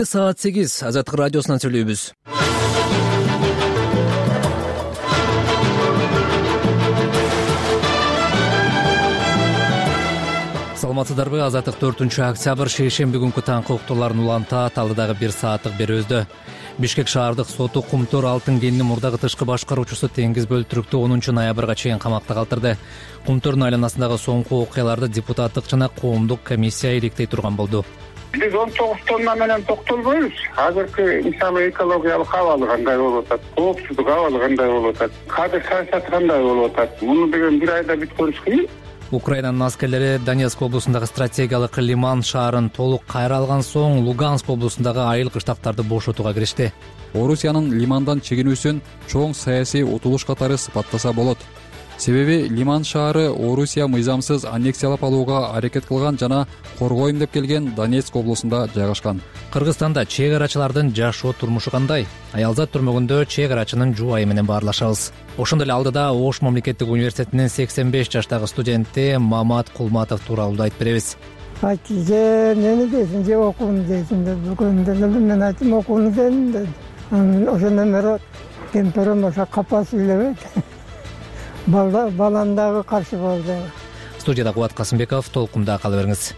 Саат 8 Азаттык радиосунан сүйлөйбүз. Саламатсыздарбы? Азаттык 4-октябрь шейшемби күнкү таңкы уктууларын улантат. Алдыдагы 1 сааттык берүүбүздө Бишкек шаардык соту Кумтөр алтын кенинин мурдагы тышкы башкаруучусу Теңиз Бөлтүрүктү 10 ноябрга чейин камакта калтырды. Кумтөрдүн айланасындагы соңку окуяларды депутаттык жана коомдук комиссия иликтей турган болду. Биз 19 тонна менен токтолбойбуз. Азыркы мисалы экологиялык абалы кандай болуп атат, коопсуздук абалы кандай болуп атат, кадыр саясаты кандай болуп атат, муну деген бир айда бүткөрүш кыйын. Украинанын аскерлери Донецк облусундагы стратегиялык Лиман шаарын толук кайра алган соң Луганск облусундагы айыл кыштактарды бошотууга киришти. Орусиянын Лимандан чегинүүсүн чоң саясий утулуш катары сыпаттаса болот. Себеби Лиман шаары Орусия мыйзамсыз аннексиялап алууга аракет кылган жана коргойм деп келген Донецк облусунда жайгашкан. Кыргызстанда чек арачылардын жашоо турмушу кандай? Аялзат түрмөгүндө чек арачынын жубайы менен баарлашабыз. Ошондой эле алдыда Ош мамлекеттик университетинин 85 жаштагы студенти Мамат Кулматов тууралуу айтып беребиз. Же нени дейсиң, же окууну дейсиң деп бүгүндө мен айттым окууну дейм деди. Ошондон бери кемперим ошо капа сүйлөбөйт. Балам дагы каршы болду. Студияда Кубат Касымбеков, толкунда кала бериңиз.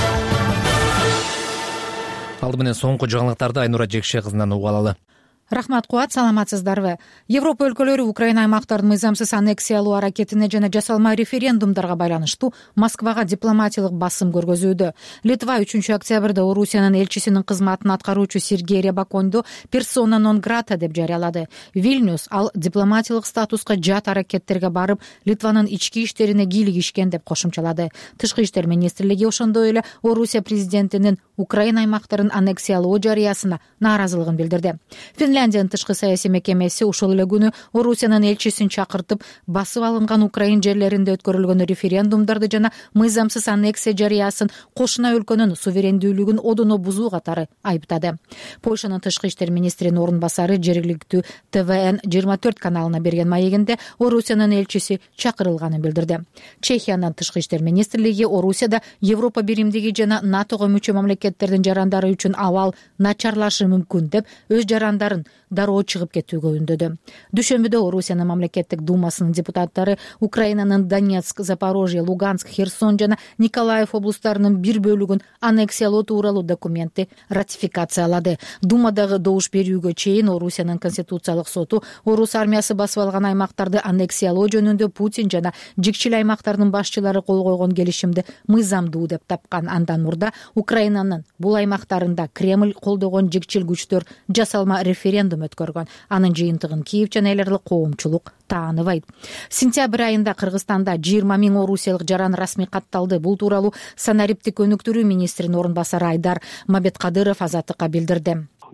Алды менен соңку жаңылыктарды Айнура Жекше кызынан угуп алалы. Рахмат, Куат, саламатсыздарбы? Европа өлкөлөрү Украина аймактарын мыйзамсыз аннексиялоо аракетине жана жасалма референдумдарга байланыштуу Москвага дипломатиялык басым көргөзүүдө. Литва 3-октябрда Орусиянын элчисинин кызматын аткаруучу Сергей Рябаконду персона нон грата деп жарыялады. Вильнюс ал дипломатиялык статуска жат аракеттерге барып, Литванын ички иштерине кийлигишкен деп кошумчалады. Тышкы иштер министрлиги ошондой эле Орусия президентинин Украина аймактарын аннексиялоо жарыясына нааразылыгын билдирди. Финляндиянын тышкы саясий мекемеси ушул эле күнү Орусиянын элчисин чакыртып, басып алынган Украин жерлеринде өткөрүлгөн референдумдарды жана мыйзамсыз аннексия жарыясын кошуна өлкөнүн суверендүүлүгүн одоно бузуу катары айыптады. Польшанын тышкы иштер министринин орун басары жергиликтүү ТВН 24 каналына берген маегинде Орусиянын элчиси чакырылганын билдирди. Чехиянын тышкы иштер министрлиги Орусияда Европа биримдиги жана НАТОго мүчө мамлекеттердин жарандары үчүн абал начарлашы мүмкүн деп өз жарандарын дароо чыгып кетүүгө үндөдү. Дүйшөмбүдө Орусиянын мамлекеттик думасынын депутаттары Украинанын Донецк, Запорожье, Луганск, Херсон жана Николаев облустарынын бир бөлүгүн аннексиялоо тууралуу документти ратификациялады. Думадагы добуш берүүгө чейин Орусиянын конституциялык соту орус армиясы басып алган аймактарды аннексиялоо жөнүндө Путин жана жикчил аймактардын башчылары кол койгон келишимди мыйзамдуу деп тапкан. Андан мурда Украинанын бул аймактарында Кремль колдогон жикчил күчтөр жасалма референдум өткөргөн. Анын жыйынтыгын Киев жана эл аралык коомчулук тааныбайт. Сентябрь айында Кыргызстанда 20 000 орусиялык жаран расмий катталды. Бул тууралуу санариптик өнүктүрүү министринин орун басары Айдар Маметкадыров Азаттыкка билдирди.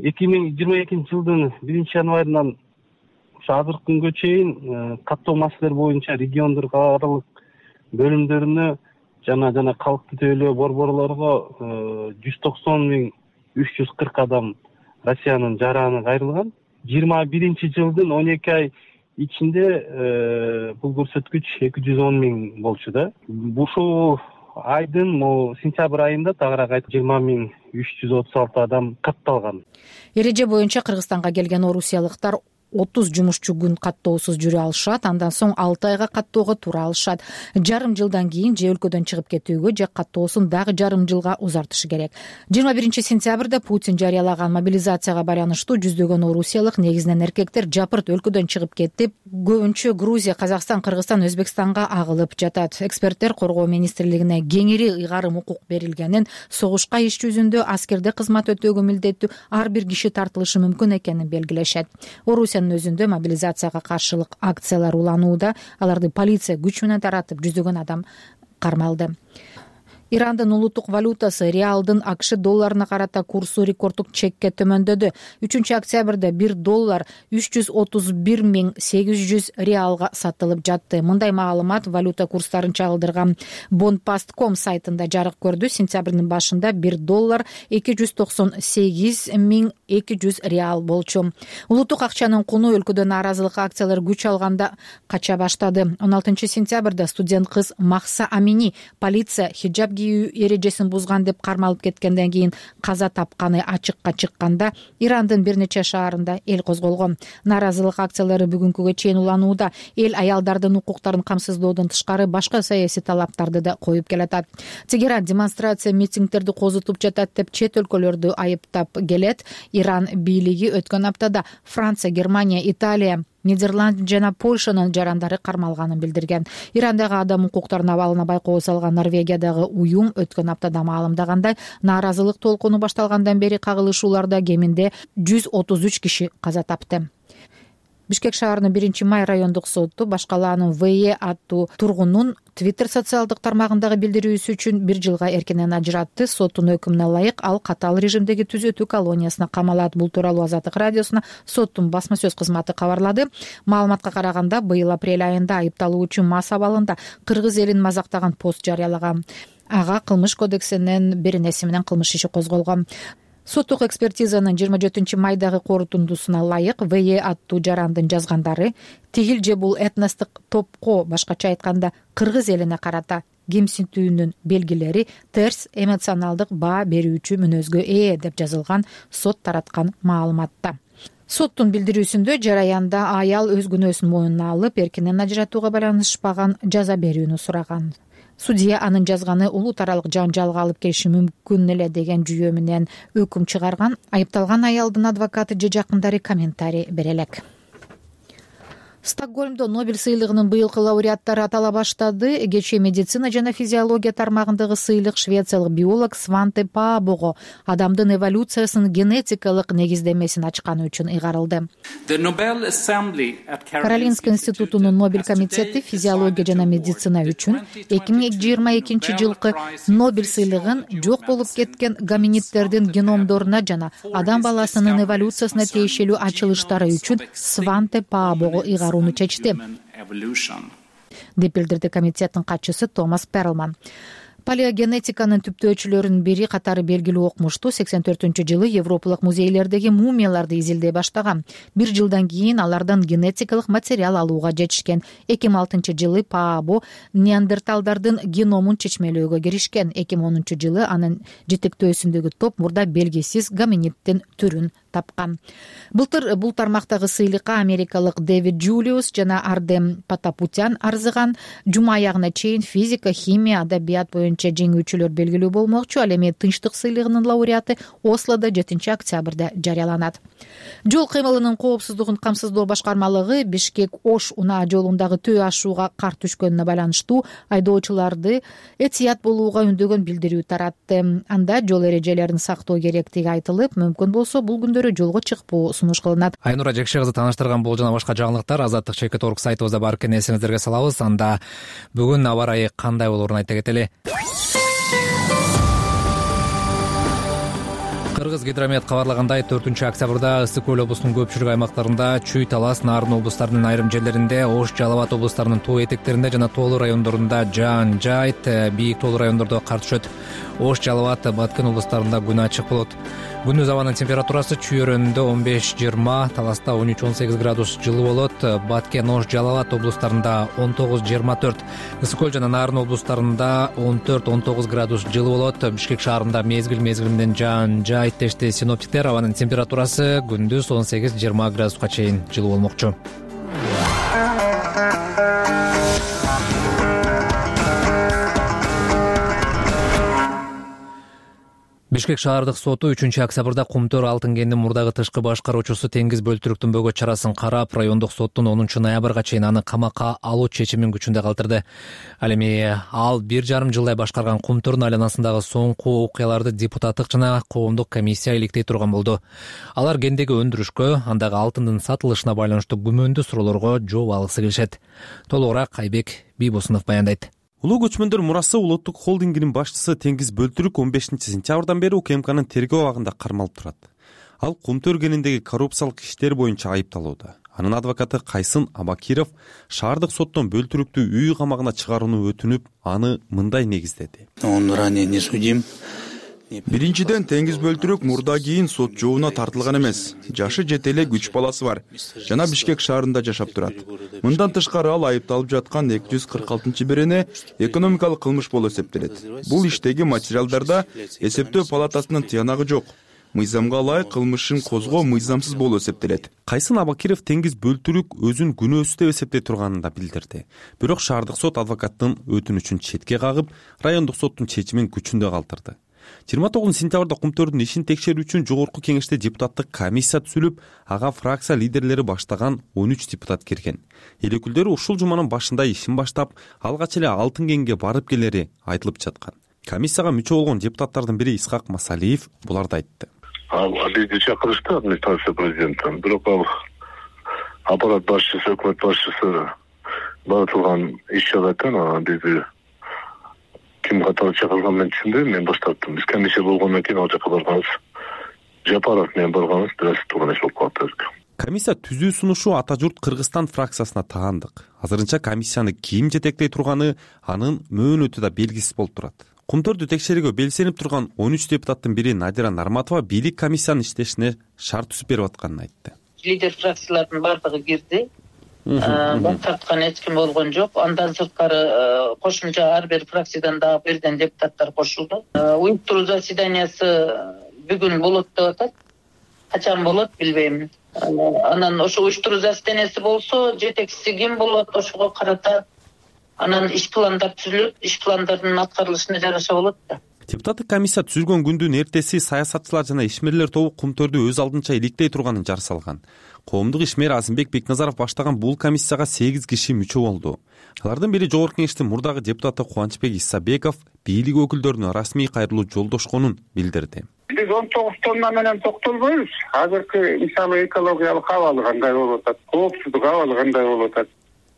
2022 жылдын 1 январынан азыркы күнгө чейин каттоо маселелер боюнча региондор аралык бөлүмдөрүнө жана калкты тейлөө борборлорго 190 340 адам Россиянын жараны кайрылган. 21 жылдын 12 ай ичинде бул көрсөткүч 210 000 болчу да. Ушул айдын сентябрь айында тагыраак 20 336 адам катталган. Эреже боюнча Кыргызстанга келген орусиялыктар 30 жумушчу күн каттоосуз жүрө алышат, андан соң 6 айга каттоого тура алышат. Жарым жылдан кийин же өлкөдөн чыгып кетүүгө же каттоосун дагы жарым жылга узартышы керек. 21 сентябрда Путин жарыялаган мобилизацияга байланыштуу жүздөгөн орусиялык, негизинен эркектер жапырт өлкөдөн чыгып кетип, көбүнчө Грузия, Казакстан, Кыргызстан, Өзбекстанга агылып жатат. Эксперттер коргоо министрлигине кеңири ыйгарым укук берилгенин, согушка иш жүзүндө аскерде кызмат өтөөгө милдеттүү ар бир киши тартылышы мүмкүн экенин белгилешет. Орусиянын өзүндө мобилизацияга каршылык акциялар уланууда, аларды полиция күч менен таратып, жүздөгөн адам кармалды. Ирандын улуттук валютасы реалдын АКШ долларына карата курсу рекорддук чекке төмөндөдү. 3-октябрда 1 доллар 331 800 реалга сатылып жатты. Мындай маалымат валюта курстарын чагылдырган Bondpast.com сайтында жарык көрдү. Сентябрдын башында 1 доллар 298 200 реал болчу. Улуттук акчанын куну өлкөдө нааразылык акциялар күч алганда кача баштады. 16 сентябрда студент кыз Махса Амини полиция хиджаб кийүү эрежесин бузган деп кармалып кеткенден кийин каза тапканы ачыкка чыкканда Ирандын бир нече шаарында эл козголгон. Нааразылык акциялары бүгүнкүгө чейин уланууда. Эл аялдардын укуктарын камсыздоодон тышкары башка саясий талаптарды да коюп келатат. Тегеран демонстрация митингдерди козутуп жатат деп чет өлкөлөрдү айыптап келет. Иран бийлиги өткөн аптада Франция, Германия, Италия, Нидерланд жана Польшанын жарандары кармалганын билдирген. Ирандагы адам укуктарынын абалына байкоо салган Норвегиядагы уюм өткөн аптада маалымдагандай, нааразылык толкуну башталгандан бери кагылышууларда кеминде 133 киши каза тапты. Бишкек шаарынын 1-май райондук соту башкалаанын ВЕ аттуу тургунун Twitter социалдык тармагындагы билдирүүсү үчүн 1 жылга эркинен ажыратты. Соттун өкүмүнө ылайык ал катаал режимдеги түзөтүү колониясына камалат. Бул тууралуу Азаттык радиосуна соттун басма сөз кызматы кабарлады. Маалыматка караганда, быйыл апрель айында айыпталуучу мас абалында кыргыз элин мазактаган пост жарыялаган. Ага кылмыш кодексинин 1-си менен кылмыш иши козголгон. Соттук экспертизанын 24-майдагы корутундусуна ылайык ВЕ аттуу жарандын жазгандары тигил же бул этностук топко, башкача айтканда кыргыз элине карата кемсинтүүнүн белгилери терс эмоционалдык баа берүүчү мүнөзгө ээ деп жазылган сот тараткан маалыматта. Соттун билдирүүсүндө жараянда аял өз күнөөсүн мойнуна алып, эркинен ажыратууга байланышпаган жаза берүүнү сураган. Судья анын жазганы улуу таралык жаңжалга алып келиши мүмкүн эле деген жүйө менен өкүм чыгарган. Айыпталган аялдын адвокаты же жакындары комментарий бере элек. Стокгольмдо Нобель сыйлыгынын быйылкы лауреаттары атала баштады. Кечээ медицина жана физиология тармагындагы сыйлык швециялык биолог Сванте Паабого адамдын эволюциясынын генетикалык негиздемесин ачканы үчүн ыйгарылды. Каролинский институтунун Нобель комитети физиология жана медицина үчүн 2022 жылкы Нобель сыйлыгын жок болуп кеткен гоминидтердин геномдоруна жана адам баласынын эволюциясына тиешелүү ачылыштары үчүн Сванте Паабого чечти деп билдирди комитеттин катчысы Томас Перлман. Палеогенетиканын түптөөчүлөрүнүн бири катары белгилүү окумуштуу 84-жылы европалык музейлердеги мумияларды изилдей баштаган. 1 жылдан кийин алардан генетикалык материал алууга жетишкен. 2006-жылы Паабо неандерталдардын геномун чечмелөөгө киришкен. 2010-жылы анын жетектөөсүндөгү топ мурда белгисиз гоминиддин түрүн тапкан. Былтыр бул тармактагы сыйлыкка америкалык Дэвид Джулиус жана Ардем Патапутян арзыган. Жума аягына чейин физика, химия, адабият боюнча жеңүүчүлөр белгилүү болмокчу. Ал эми тынчтык сыйлыгынын лауреаты Ослодо 7-октябрда жарыяланат. Жол кыймылынын коопсуздугун камсыздоо башкармалыгы Бишкек-Ош унаа жолундагы төө ашууга кар түшкөнүнө байланыштуу айдоочуларды этият болууга үндөгөн билдирүү таратты. Анда жол эрежелерин сактоо керектиги айтылып, мүмкүн болсо бул күндөрү жолго чыкпоо сунуш кылынат. Айнура Жекше кызы таныштырган бул жана башка жаңылыктар Азаттык ЧК.орг сайтыбызда бар экен, эсиңиздерге салабыз. Анда бүгүн аба ырайы кандай болоорун айта кетели. Кыргыз гидромет кабарлагандай 4-октябрда Ысык көл облусунун көпчүлүк аймактарында Чүй, Талас, Нарын облустарынын айрым жерлеринде, Ош, Жалал Абад облустарынын тоо этектеринде жана тоолуу райондорунда жаан жайт, бийик тоолуу райондордо кар түшөт. Ош, Жалал Абад, Баткен облустарында күн ачык болот. Күндүз абанын температурасы Чүй өрөөнүндө 15-20, Таласта 13-18 градус жылуу болот. Баткен, Ош, Жалал Абад облустарында 19-24, Ысык көл жана Нарын облустарында 14-19 градус жылуу болот. Бишкек шаарында мезгил менен жаан жайт дешти синоптиктер. Абанын температурасы күндүз 18-20 градуска чейин жылуу болмокчу. Бишкек шаардык соту 3-октябрда Кумтөр алтын кенинин мурдагы тышкы башкаруучусу Теңиз Бөлтүрүктүн бөгөт чарасын карап, райондук соттун 10-ноябрга чейин аны камакка алуу чечимин күчүндө калтырды. Ал эми ал 1,5 жылдай башкарган Кумтөрдүн айланасындагы соңку окуяларды депутаттык жана коомдук комиссия иликтей турган болду. Алар кендеги өндүрүшкө, андагы алтындын сатылышына байланыштуу күмөндүү суроолорго жооп алгысы келишет. Толугураак Айбек Бийбосунов баяндайт. Улуу көчмөндөр мурасы улуттук холдингинин башчысы Теңиз Бөлтүрүк 15-сентябрдан бери УКМКнын тергөө абагында кармалып турат. Ал Кумтөр кениндеги коррупциялык иштер боюнча айыпталууда. Анын адвокаты Кайсын Абакиров шаардык соттон Бөлтүрүктү үй камагына чыгарууну өтүнүп, аны мындай негиздеди. Он ранее не судим, Биринчиден, теңиз бөлтүрүк мурда кийин сот жообуна тартылган эмес. Жашы жете эле 3 баласы бар жана Бишкек шаарында жашап турат. Мындан тышкары ал айыпталып жаткан 246-берене экономикалык кылмыш болуп эсептелет. Бул иштеги материалдарда эсептөө палатасынын тыянагы жок. Мыйзамга ылайык кылмышын козгоо мыйзамсыз болуп эсептелет. Кайсын Абакиров теңиз бөлтүрүк өзүн күнөөсүз деп эсептей турганын да билдирди. Бирок шаардык сот адвокаттын өтүнүчүн четке кагып, райондук соттун чечимин күчүндө калтырды. 29 сентябрда Кумтөрдүн ишин текшерүү үчүн жогорку кеңеште депутаттык комиссия түзүлүп, ага фракция лидерлери баштаган 13 депутат кирген. Эл өкүлдөрү ушул жуманын башында ишин баштап, алгач эле Алтын кеңге барып келери айтылып жаткан. Комиссияга мүчө болгон депутаттардын бири Исхак Масалиев буларды айтты. Бизди чакырышты администрация президенттен, бирок ал аппарат башчысы, өкмөт башчысы баратылган иш жагаттан бизди ким катары чакырганын мен түшүнбөйм, мен баштаттым. Биз комиссия болгондон кийин ал жака барганбыз. Жапаров менен барганбыз, бираз турган иш болуп калды. Комиссия түзүү сунушу Ата журт Кыргызстан фракциясына таандык. Азырынча комиссияны ким жетектей турганы анын мөөнөтү да белгисиз болуп турат. Кумтөрдү текшерүүгө белсенип турган 13 депутаттын бири Надира Нарматова бийлик комиссиянын иштешине шарт түзүп берип атканын айтты. Лидер фракциялардын бардыгы кирди. Бак тарткан эч ким болгон жок. Андан сырткары кошумча ар бир фракциядан дагы берген депутаттар кошулду. Уюштуруу заседаниясы бүгүн болот деп атат. Качан болот билбейм. Анан ошо уюштуруу заседаниясы болсо, жетекчиси ким болот, ошого карата анан иш пландар түзүлөт, иш пландардын аткарылышына жараша болот да. Депутаттык комиссия түзүлгөн күндүн эртеси саясатчылар жана ишмерлер тобу Кумтөрдү өз алдынча иликтей турганын жар салган. Коомдук ишмер Азымбек Бекназаров баштаган бул комиссияга 8 киши мүчө болду. Алардын бири жогорку кеңештин мурдагы депутаты Кубанычбек Исабеков бийлик өкүлдөрүнө расмий кайрылуу жолдошконун билдирди. Биз 19 тонна менен токтолбойбуз. Азыркы мисалы экологиялык абалы кандай болуп атат, коопсуздук абалы кандай болуп атат,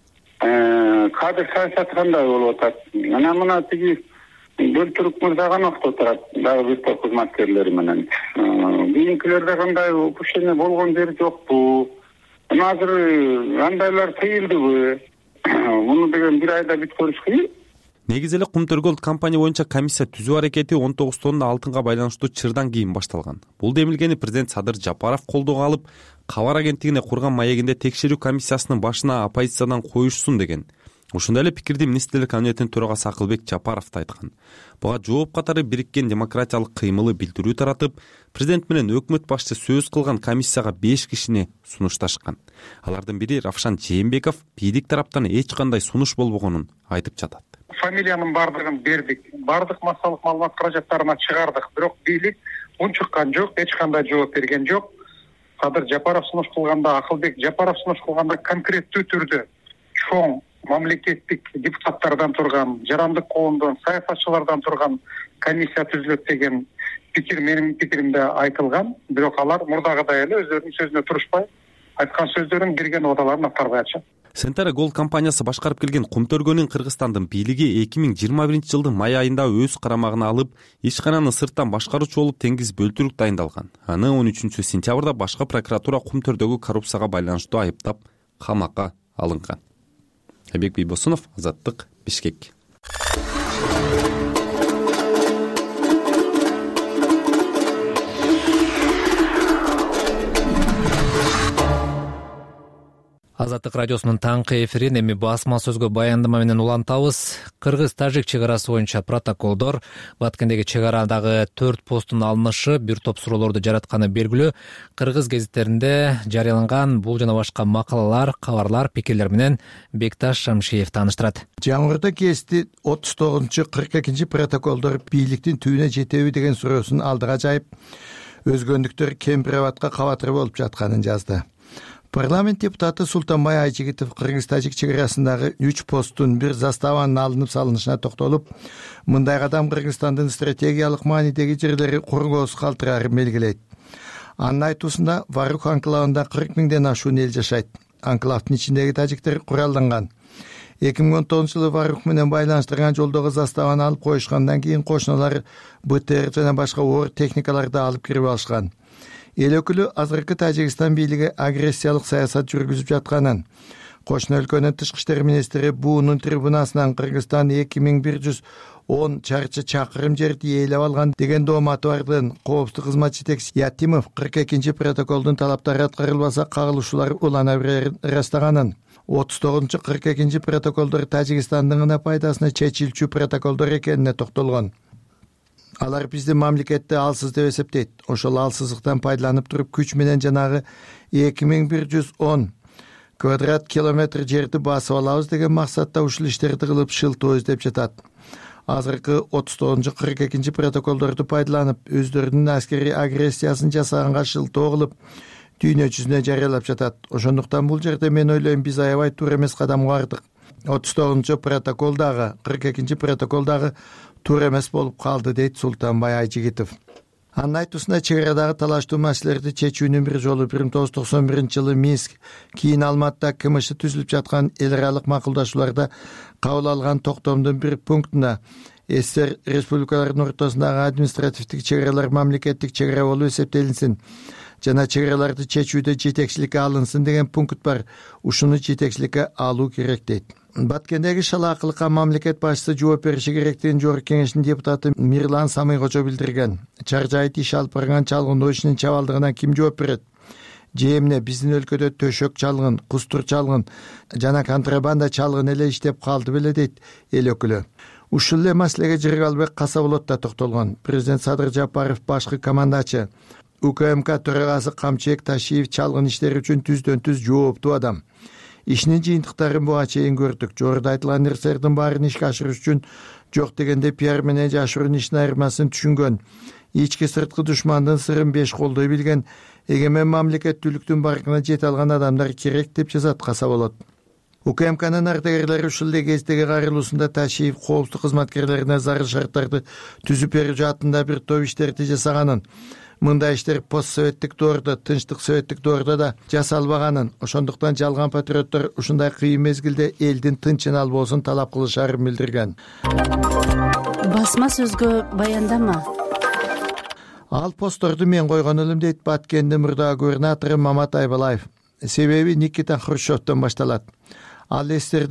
кадр саясаты кандай болуп атат. Анан мына тиги Бөлтүрүк мырза гана турат, дагы бир топ кызматкерлери менен. Кийинкилерде кандай ушуне болгон жери жокпу? Азыр андайлар тыйылдыбы? Муну деген бир айда бүткөрүш кыйын. Негизи эле Кумтөр компания боюнча комиссия түзүү аракети 19 тонна алтынга байланыштуу чырдан кийин башталган. Бул демилгени президент Садыр Жапаров колдоого алып, кабар агенттигине курган маегинде текшерүү комиссиясынын башына оппозициядан коюшсун деген. Ушундай эле пикирди министрлер кабинетинин төрагасы Акылбек Жапаров да айткан. Буга жооп катары бириккен демократиялык кыймылы билдирүү таратып, президент менен өкмөт башчысы сөз кылган комиссияга 5 кишини сунушташкан. Алардын бири Равшан Жээнбеков бийлик тараптан эч кандай сунуш болбогонун айтып жатат. Фамилиянын бардыгын бердик, бардык массалык маалымат каражаттарына чыгардык, бирок бийлик мун чыккан жок, эч кандай жооп берген жок. Садыр Жапаров сунуш кылганда, Акылбек Жапаров сунуш кылганда конкреттүү түрдө чоң мамлекеттик депутаттардан турган, жарандык коомдон, саясатчылардан турган комиссия түзүлөт деген пикир менин пикиримде айтылган. Бирок алар мурдагыдай эле өздөрүнүн сөзүнө турушпай, айткан сөздөрүн берген убадаларын аткарбай атышат. Сентара Gold компаниясы башкарып келген Кумтөргөнүн Кыргызстандын бийлиги 2021-жылдын май айында өз карамагына алып, ишкананы сырттан башкаруучу болуп теңиз бөлтүрүк дайындалган. Аны 13-сентябрда башкы прокуратура Кумтөрдөгү коррупцияга байланыштуу айыптап, камакка алынган. Айбек Бийбосунов, Азаттык, Бишкек. Азаттык радиосунун таңкы эфирин эми басма сөзгө баяндама менен улантабыз. Кыргыз-тажик чегарасы боюнча протоколдор, Баткендеги чегарадагы 4 посттун алынышы бир топ суроолорду жаратканы белгилүү. Кыргыз гезиттеринде жарыяланган бул жана башка макалалар, кабарлар, пикирлер менен Бекташ Шамшиев тааныштырат. Жаңгырда кести 39-42 протоколдор бийликтин түбүнө жетеби деген суроосун алдыга жайып, өзгөндүктөр кемпирабадка кабатыр болуп жатканын жазды. Парламент депутаты Султанбай Айжигитов Кыргыз-тажик чегарасындагы 3 посттун бир заставанын алынып салынышына токтолуп, мындай кадам Кыргызстандын стратегиялык маанидеги жерлери коргоосуз калтырарын белгилейт. Анын айтуусунда Варук анклавында 40 миңден ашуун эл жашайт. Анклавдын ичиндеги тажиктер куралданган. 2019-жылы Варук менен байланыштырган жолдогу заставаны алып коюшкандан кийин кошуналар БТР жана башка оор техникаларды алып кирип алышкан. Эл өкүлү азыркы Тажикстан бийлиги агрессиялык саясат жүргүзүп жатканын, Кошуна өлкөнүн тышкы иштер министри буунун трибунасынан Кыргызстан 2110 чарчы чакырым жерди ээлеп алган деген дооматы бардын коопсуздук кызмат жетекчиси Ятимов 42 протоколдун талаптары аткарылбаса кагылышуулар улана берерин ырастаганын, 39-42 протоколдор Тажикстандын гана пайдасына чечилчү протоколдор экенине токтолгон. Алар бизди мамлекетти алсыз деп эсептейт. Ошол алсыздыктан пайдаланып туруп күч менен жанагы 2110 квадрат километр жерди басып алабыз деген максатта ушул иштерди кылып шылтоо издеп жатат. Азыркы 39-42 протоколдорду пайдаланып өздөрүнүн аскерий агрессиясын жасаганга шылтоо кылып дүйнө жүзүнө жарыялап жатат. Ошондуктан бул жерде мен ойлойм биз аябай туура эмес кадамга бардык. 39-протоколдагы 42 протоколдагы туура эмес болуп калды, дейт Султанбай Айжигитов. Анын айтуусунда чек арадагы талаштуу маселелерди чечүүнүн бир жолу 1991-жылы Минск, кийин Алматыда КМШ түзүлүп жаткан эл аралык макулдашууларда кабыл алган токтомдун бир пунктуна СССР республикаларынын ортосундагы административдик чек аралар мамлекеттик чек ара болуп эсептелинсин жана чек араларды чечүүдө жетекчиликке алынсын деген пункт бар. Ушуну жетекчиликке алуу керек, дейт. Баткендеги шалаакылыкка мамлекет башчысы жооп бериши керектигин Жогорку Кеңештин депутаты Мирлан Самыйкожо билдирген. Чаржайыт иш алып барган чалгындоо ишинин чабалдыгына ким жооп берет? Же эмне биздин өлкөдө төшөк чалгын, кустур чалгын жана контрабанда чалгын эле иштеп калды беле, дейт эл өкүлү. Ушул эле маселеге Жыргалбек Касаболот да токтолгон. Президент Садыр Жапаров башкы командачы, УКМК төрагасы Камчыбек Ташиев чалгын иштери үчүн түздөн-түз жооптуу адам. Ишинин жыйынтыктарын буга чейин көрдүк. Жогоруда айтылган нерселердин баарын ишке ашырыш үчүн жок дегенде пиар менен жашыруун ишин айырмасын түшүнгөн, ички сырткы душмандын сырын беш колдой билген, эгемен мамлекеттүүлүктүн баркына жете алган адамдар керек, деп жазат Касаболот. УКМКнын ардагерлери ушул эле кездеги кайрылуусунда Ташиев коопсуздук кызматкерлерине зарыл шарттарды түзүп берүү жаатында бир топ иштерди жасаганын, мындай иштер постсоветтик доордо, тынчтык советтик доордо да жасалбаганын, ошондуктан жалган патриоттор ушундай кыйын мезгилде элдин тынчын албоосун талап кылышаарын билдирген. Басма сөзгө баяндама. Ал постторду мен койгон элем, дейт Баткендин мурдагы губернатору Мамат Айбалаев. Себеби Никита Хрущевдон башталат. Ал эстерди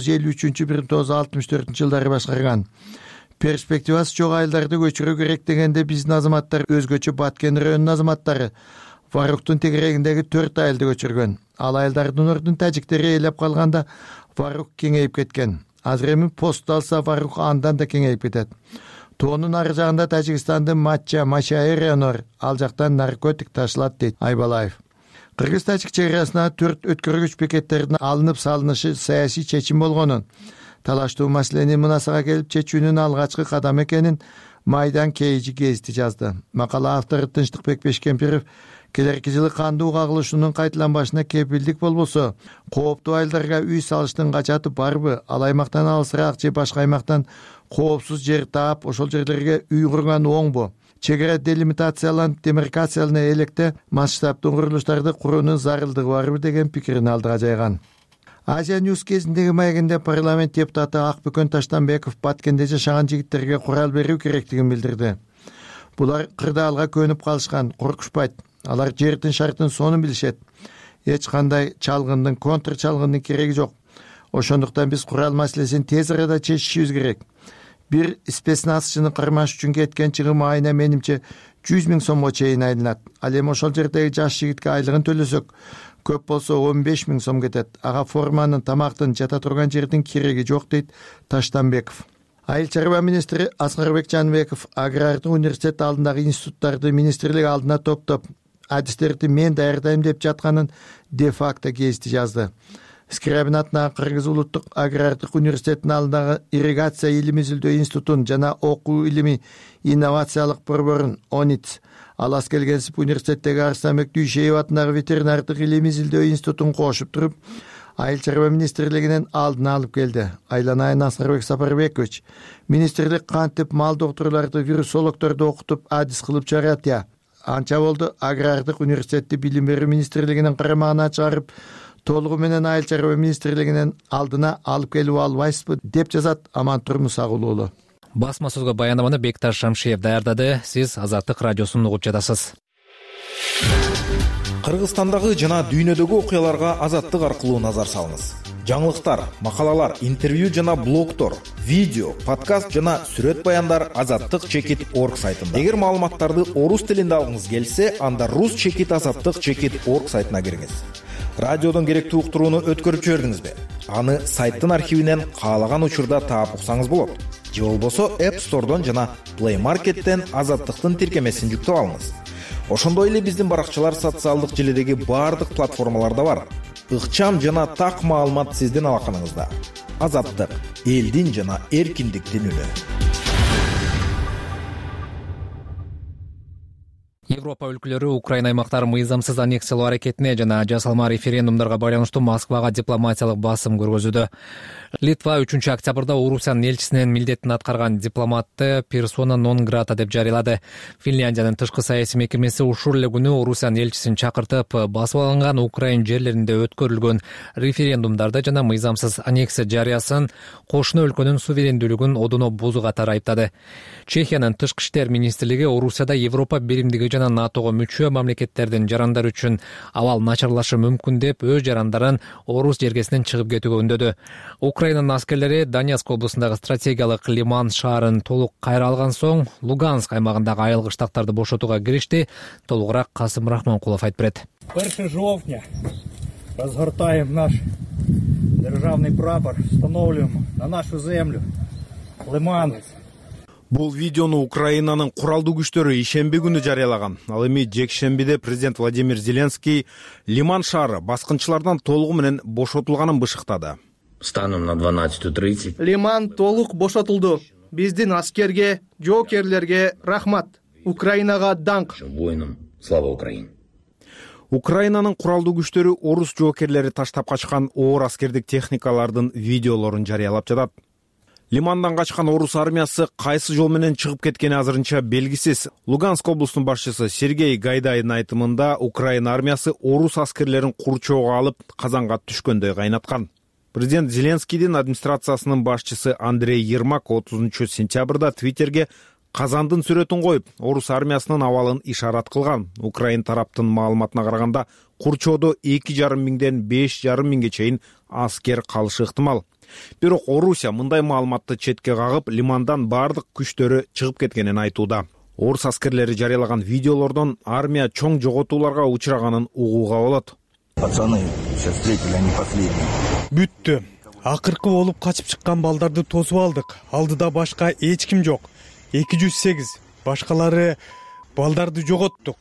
1953-1964 жылдары башкарган. Перспективасы жок айылдарды көчүрүү керек дегенде биздин азаматтар, өзгөчө Баткен районунун азаматтары Варуктун тегерегиндеги 4 айылды көчүргөн. Ал айылдардын ордун тажиктери ээлеп калганда Варук кеңейип кеткен. Азыр эми пост алса Варук андан да кеңейип кетет. Тоонун ары жагында Тажикстандын Машай району бар. Ал жактан наркотик ташылат, дейт Айбалаев. Кыргыз-тажик чек арасына 4 өткөргүч бекеттердин алынып салынышы саясий чечим болгонун, талаштуу маселени мынасага келип чечүүнүн алгачкы кадамы экенин Майдан Кейжи гезити жазды. Макала автору Тынчтыкбек Бешкемпиров келерки жылы кандуу кагылышуунун кайталанбашына кепилдик болбосо, кооптуу айылдарга үй салыштын качаты барбы, ал аймактан алысыраак же башка аймактан коопсуз жер таап, ошол жерлерге үй курган оңбу? Чек ара делимитацияланып, демаркациялана электе масштабдуу курулуштарды куруунун зарылдыгы барбы деген пикирин алдыга жайган. Азия Ньюс кезиндеги маегинде парламент депутаты Акбөкөн Таштанбеков Баткенде жашаган жигиттерге курал берүү керектигин билдирди. Булар кырдаалга көнүп калышкан, коркушпайт. Алар жердин шартын сонун билишет. Эч кандай чалгындын, контр чалгындын кереги жок. Ошондуктан биз курал маселесин тез арада чечишибиз керек. Бир спецназчыны кармаш үчүн кеткен чыгым айына менимче 100 000 сомго чейин айланат. Ал эми ошол жердеги жаш жигитке айлыгын төлөсөк, көп болсо 15 000 сом кетет. Ага форманын, тамактын, жата турган жердин кереги жок, дейт Таштанбеков. Айыл чарба министри Аскарбек Жанбеков агрардык университет алдындагы институттарды министрлик алдына топтоп, адистерди мен даярдайм деп жатканын де-факто гезити жазды. Скрябин атындагы Кыргыз улуттук агрардык университетинин алдындагы ирригация илими изилдөө институтун жана окуу илими инновациялык борборун ОНИТ, Алас Келгенсип университеттеги Арыстанбек Дүйшеев атындагы ветеринардык илими изилдөө институтун кошуп туруп, Айыл чарба министрлигинин алдына алып келди. Айланайын Аскарбек Сапарбекович, министрлик кантип мал доктурларды, вирусологдорду окутуп, адис кылып чыгарат я? Анча болду агрардык университетти билим берүү министрлигинин карамагына чыгарып, толугу менен айыл чарба министрлигинин алдына алып келип албайсызбы, деп жазат Амантур Мусагул уулу. Басма сөзгө баяндаманы Бекташ Шамшиев даярдады. Сиз Азаттык радиосун угуп жатасыз. Кыргызстандагы жана дүйнөдөгү окуяларга Азаттык аркылуу назар салыңыз. Жаңылыктар, макалалар, интервью жана блогтор, видео, подкаст жана сүрөт баяндар azattik.org сайтында. Эгер маалыматтарды орус тилинде алгыңыз келсе, анда rus.azattik.org сайтына кириңиз. Радиодон керектүү уктурууну өткөрүп жибердиңизби? Аны сайттын архивинен каалаган учурда таап уксаңыз болот. Же болбосо App Store'дон жана Play Market'тен Азаттыктын тиркемесин жүктөп алыңыз. Ошондой эле биздин баракчалар социалдык желидеги баардык платформаларда бар. Ыкчам жана так маалымат сиздин алаканыңызда. Азаттык, элдин жана эркиндиктин үнү. Европа өлкөлөрү Украина аймактарын мыйзамсыз аннексиялоо аракетине жана жасалма референдумдарга байланыштуу Москвага дипломатиялык басым көргөзүүдө. Литва 3-октябрда Орусиянын элчисинин милдетин аткарган дипломатты персона нон грата деп жарыялады. Финляндиянын тышкы саясий мекемеси ушул эле күнү Орусиянын элчисин чакыртып, басып алынган Украин жерлеринде өткөрүлгөн референдумдарды жана мыйзамсыз аннексия жарыясын кошуна өлкөнүн суверендүүлүгүн одоно бузуу катары айыптады. Чехиянын тышкы иштер министрлиги Орусияда Европа биримдиги жана НАТОго мүчө мамлекеттердин жарандары үчүн абал начарлашы мүмкүн деп өз жарандарын орус жергесинен чыгып кетүүгө үндөдү. Украинанын аскерлери Донецк облусундагы стратегиялык Лиман шаарын толук кайра алган соң Луганск аймагындагы айылгыч тактарды бошотууга киришти. Толугураак Касым Рахманкулов айтып берет. 1 жовтня разгортаем наш державный прапор, установлюем на нашу землю Лиман. Бул видеону Украинанын куралдуу күчтөрү ишемби күнү жарыялаган. Ал эми жекшембиде президент Владимир Зеленский Лиман шаары баскынчылардан толугу менен бошотулганын бышыктады. Станом на 12:30 Лиман толук бошотулду. Биздин аскерге, жоокерлерге рахмат. Украинага даңк. Воинам слава Украине. Украинанын куралдуу күчтөрү орус жоокерлери таштап качкан оор аскердик техникалардын видеолорун жарыялап жатат. Лимандан качкан орус армиясы кайсы жол менен чыгып кеткени азырынча белгисиз. Луганск облусунун башчысы Сергей Гайдайдын айтымында Украина армиясы орус аскерлерин курчоого алып, казанга түшкөндөй кайнаткан. Президент Зеленскийдин администрациясынын башчысы Андрей Ермак 30 сентябрда Твиттерге казандын сүрөтүн коюп, орус армиясынын абалын ишарат кылган. Украин тараптын маалыматына караганда, курчоодо 2,5 миңден 5,5 миңге чейин аскер калышы ыктымал. Бирок Орусия мындай маалыматты четке кагып, Лимандан бардык күчтөрү чыгып кеткенин айтууда. Орус аскерлери жарыялаган видеолордон армия чоң жоготууларга учраганын угууга болот. Пацаны, сейчас встретили, они последние. Бүттү. Акыркы болуп качып чыккан балдарды тосуп алдык. Алдыда башка эч ким жок. 208. Башкалары балдарды жоготтук.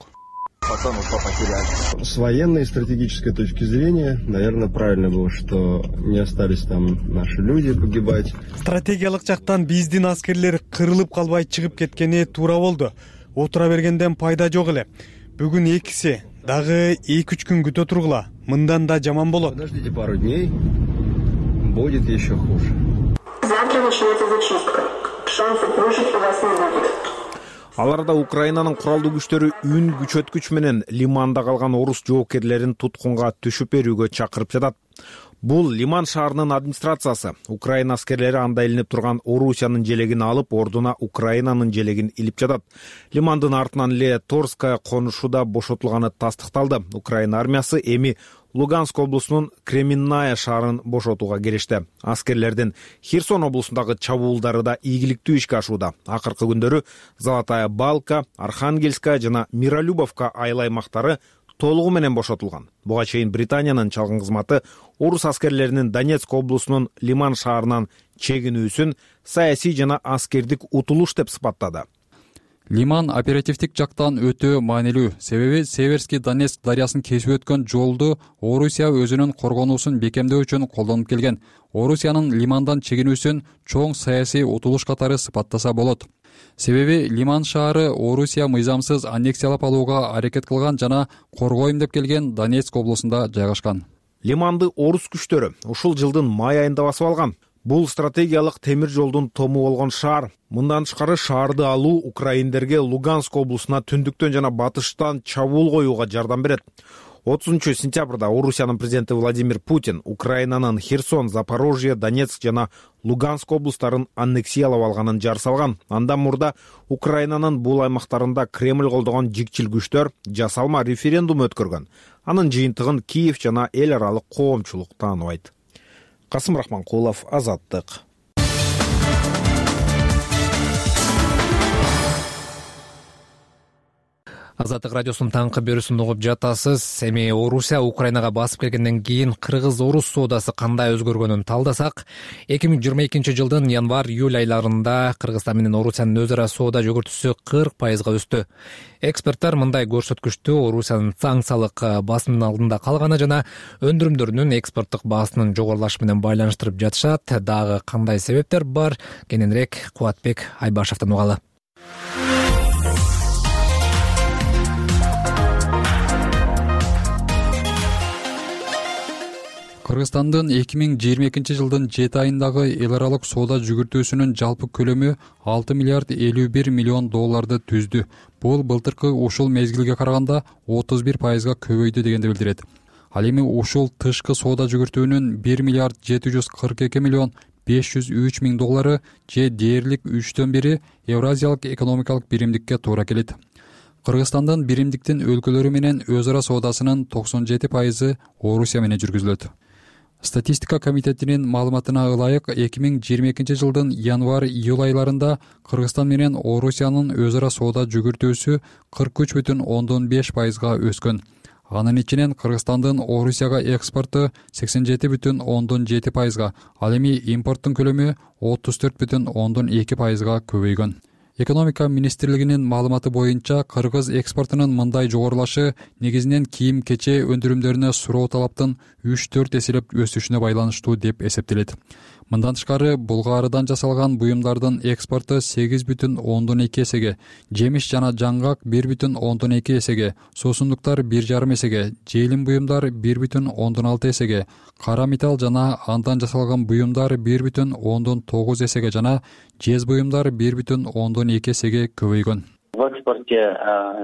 С военной и стратегической точки зрения, наверное, правильно было, что не остались там наши люди погибать. Стратегиялык жактан биздин аскерлер кырылып калбай чыгып кеткени туура болду. Отура бергенден пайда жок эле. Бүгүн экиси дагы 2-3 күн күтө тургула. Мындан да жаман болот. Подождите пару дней, будет еще хуже. Завтра начнется зачистка. Шансов выжить у вас не будет. Аларда Украинанын куралдуу күчтөрү үн күчөткүч менен Лиманда калган орус жоокерлерин туткунга түшүп берүүгө чакырып жатат. Бул Лиман шаарынын администрациясы. Украина аскерлери анда илинип турган Орусиянын желегин алып, ордуна Украинанын желегин илип жатат. Лимандын артынан эле Торская конушуда бошотулганы тастыкталды. Украина армиясы эми Луганск облусунун Кременная шаарын бошотууга киришти. Аскерлердин Херсон облусундагы чабуулдары да ийгиликтүү ишке ашууда. Акыркы күндөрү Золотая Балка, Архангельская жана Миролюбовка айыл аймактары толугу менен бошотулган. Буга чейин Британиянын чалгын кызматы орус аскерлеринин Донецк облусунун Лиман шаарынан чегинүүсүн саясий жана аскердик утулуш деп сыпаттады. Лиман оперативдик жактан өтө маанилүү. Себеби Северский Донецк дарыясын кесип өткөн жолду Орусия өзүнүн коргонуусун бекемдөө үчүн колдонуп келген. Орусиянын Лимандан чегинүүсүн чоң саясий утулуш катары сыпаттаса болот. Себеби Лиман шаары Орусия мыйзамсыз аннексиялап алууга аракет кылган жана коргойм деп келген Донецк облусунда жайгашкан. Лиманды орус күчтөрү ушул жылдын май айында басып алган. Бул стратегиялык темир жолдун тому болгон шаар. Мындан тышкары шаарды алуу украиндерге Луганск облусуна түндүктөн жана батыштан чабуул коюуга жардам берет. 30 сентябрда Орусиянын президенти Владимир Путин Украинанын Херсон, Запорожье, Донецк жана Луганск облустарын аннексиялап алганын жар салган. Андан мурда Украинанын бул аймактарында Кремль колдогон жикчил күчтөр жасалма референдум өткөргөн. Анын жыйынтыгын Киев жана эл аралык коомчулук тааныбайт. Касым Рахманкулов, Азаттык. Азаттык радиосунун таңкы берүүсүн угуп жатасыз. Эми Орусия Украинага басып келгенден кийин кыргыз-орус соодасы кандай өзгөргөнүн талдасак, 2022 жылдын январь-июль айларында Кыргызстан менен Орусиянын өз ара соода жөгөртүүсү 40%га өстү. Эксперттер мындай көрсөткүчтү Орусиянын санкциялык басымдын алдында калганы жана өндүрүмдөрүнүн экспорттук баасынын жогорулашы менен байланыштырып жатышат. Дагы кандай себептер бар? Кененирээк Кубатбек Айбашевден угалы. Кыргызстандын 2022 жылдын 7 айындагы эл аралык соода жүгүртүүсүнүн жалпы көлөмү 6 миллиард 51 миллион долларды түздү. Бул былтыркы ушул мезгилге караганда 31%га көбөйдү дегенди билдирет. Ал эми ушул тышкы соода жүгүртүүнүн 1 миллиард 742 миллион 503 миң доллары же дээрлик 3/1 Евразиялык экономикалык биримдикке туура келет. Кыргызстандын биримдиктин өлкөлөрү менен өз ара соодасынын 97% Орусия менен жүргүзүлөт. Статистика комитетинин маалыматына ылайык 2022 жылдын январь-июль айларында Кыргызстан менен Орусиянын өз ара соода жүгүртүүсү 43,5%га өскөн. Анын ичинен Кыргызстандын Орусияга экспорту 87,7%га, ал эми импорттун көлөмү 34,2%га көбөйгөн. Экономика министрлигинин маалыматы боюнча кыргыз экспортунун мындай жогорулашы негизинен кийим-кече өндүрүмдөрүнө суроо талаптын 3-4 эселеп өсүшүнө байланыштуу деп эсептелет. Мындан тышкары булгаарыдан жасалган буюмдардын экспорту 8,2 эсеге, жемиш жана жаңгак 1,2 эсеге, суусундуктар 1,5 эсеге, желим буюмдар 1,6 эсеге, кара металл жана андан жасалган буюмдар 1,9 эсеге жана жез буюмдар 1,2 эсеге көбөйгөн. В экспорте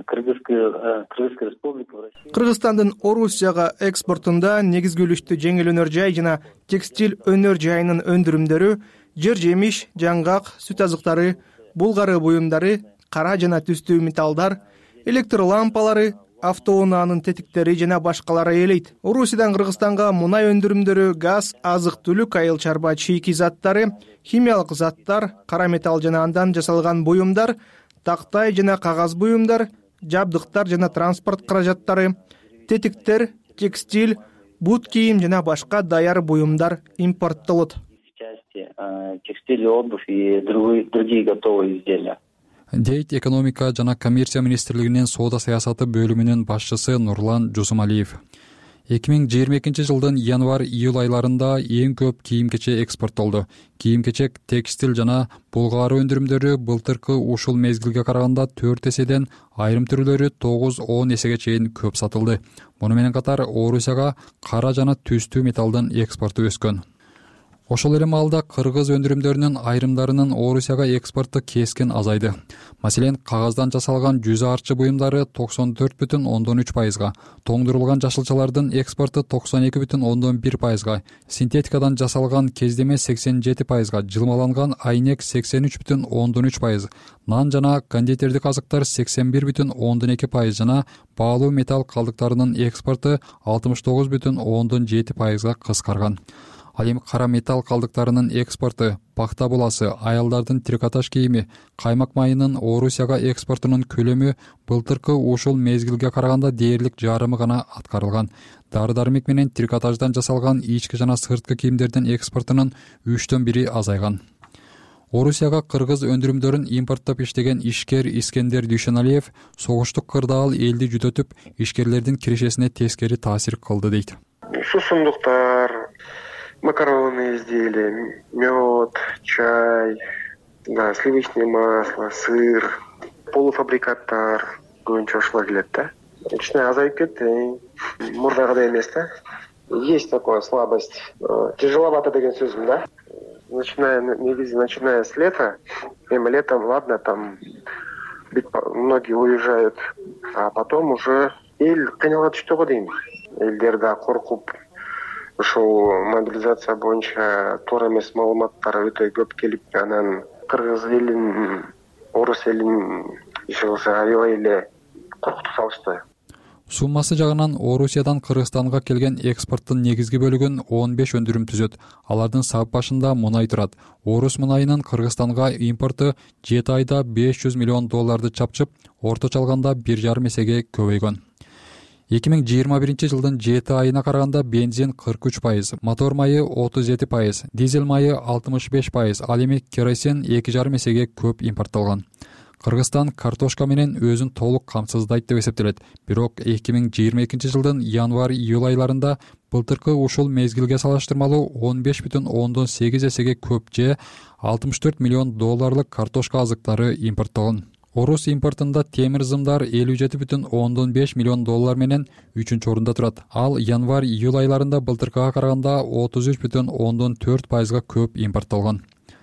Кыргызской республики в России. Кыргызстандын Орусияга экспортунда негизги үлүштү жеңил өнөр жай жана текстиль өнөр жайынын өндүрүмдөрү, жер жемиш, жаңгак, сүт азыктары, булгары буюмдары, кара жана түстүү металлдар, электр лампалары, автоунаанын тетиктери жана башкалары ээлейт. Орусиядан Кыргызстанга мунай өндүрүмдөрү, газ, азык-түлүк, айыл чарба чийки заттары, химиялык заттар, кара металл жана андан жасалган буюмдар, тактай жана кагаз буюмдар, жабдыктар жана транспорт каражаттары, тетиктер, текстиль, бут кийим жана башка даяр буюмдар импорттолот. Текстиль, обувь и другие готовые изделия. Дейт экономика жана коммерция министрлигинин соода саясаты бөлүмүнүн башчысы Нурлан Жусумалиев. 2022 жылдын январь-июль айларында эң көп кийим-кече экспорттолду. Кийим-кечек, текстиль жана булгаары өндүрүмдөрү былтыркы ушул мезгилге караганда 4 эседен, айрым түрлөрү 9-10 эсеге чейин көп сатылды. Муну менен катар Орусияга кара жана түстүү металлдын экспорту өскөн. Ошол эле маалда кыргыз өндүрүмдөрүнүн айрымдарынын Орусияга экспорту кескен азайды. Маселен, кагаздан жасалган жүз арчы буюмдары 94,3%га, тоңдурулган жашылчалардын экспорту 92,1%га, синтетикадан жасалган кездеме 87%га, жылмаланган айнек 83,3%, нан жана кондитердик азыктар 81,2% жана баалуу металл калдыктарынын экспорту 69,7%га кыскарган. Ал эми кара металл калдыктарынын экспорту, пахта буласы, аялдардын трикотаж кийими, каймак майынын Орусияга экспортунун көлөмү былтыркы ушул мезгилге караганда дээрлик жарымы гана аткарылган. Дары-дармек менен трикотаждан жасалган ички жана сырткы кийимдердин экспортунун 3/1 азайган. Орусияга кыргыз өндүрүмдөрүн импорттоп иштеген ишкер Искендер Дүйшөналиев согуштук кырдаал элди жүдөтүп, ишкерлердин кирешесине тескери таасир кылды дейт. Суусундуктар, макаронные изделия, мед, чай, да, сливочное масло, сыр, полуфабрикаттар көбүнчө ушулар келет да. Кичине азайып кетти, мурдагыдай эмес да. Есть такая слабость. Тяжеловато деген сөзүм да. Начиная с лета, прямо летом, ладно, там многие уезжают, а потом уже эл кыйналга түштү го дейм. Элдер да коркуп, ушул мобилизация боюнча туура эмес маалыматтар өтө көп келип, анан кыргыз элин, орус элин иши кылса аябай эле коркутуп салышты. Суммасы жагынан Орусиядан Кыргызстанга келген экспорттун негизги бөлүгүн 15 өндүрүм түзөт. Алардын сап башында мунай турат. Орус мунайынын Кыргызстанга импорту 7 айда $500 миллион чапчып, орточо алганда 1,5 эсеге көбөйгөн. 2021 жылдын 7 айына караганда бензин 43%, мотор майы 37%, дизель майы 65%, ал эми керосин 2,5 эсеге көп импортталган. Кыргызстан картошка менен өзүн толук камсыздайт деп эсептелет. Бирок 2022 жылдын январь-июль айларында былтыркы ушул мезгилге салыштырмалуу 15,8 эсеге көп же $64 миллион картошка азыктары импортталган. Орус импортунда темир зымдар $57,5 миллион менен 3-чү орунда турат. Ал январь-июль айларында былтыркыга караганда 33,4% көп импортталган.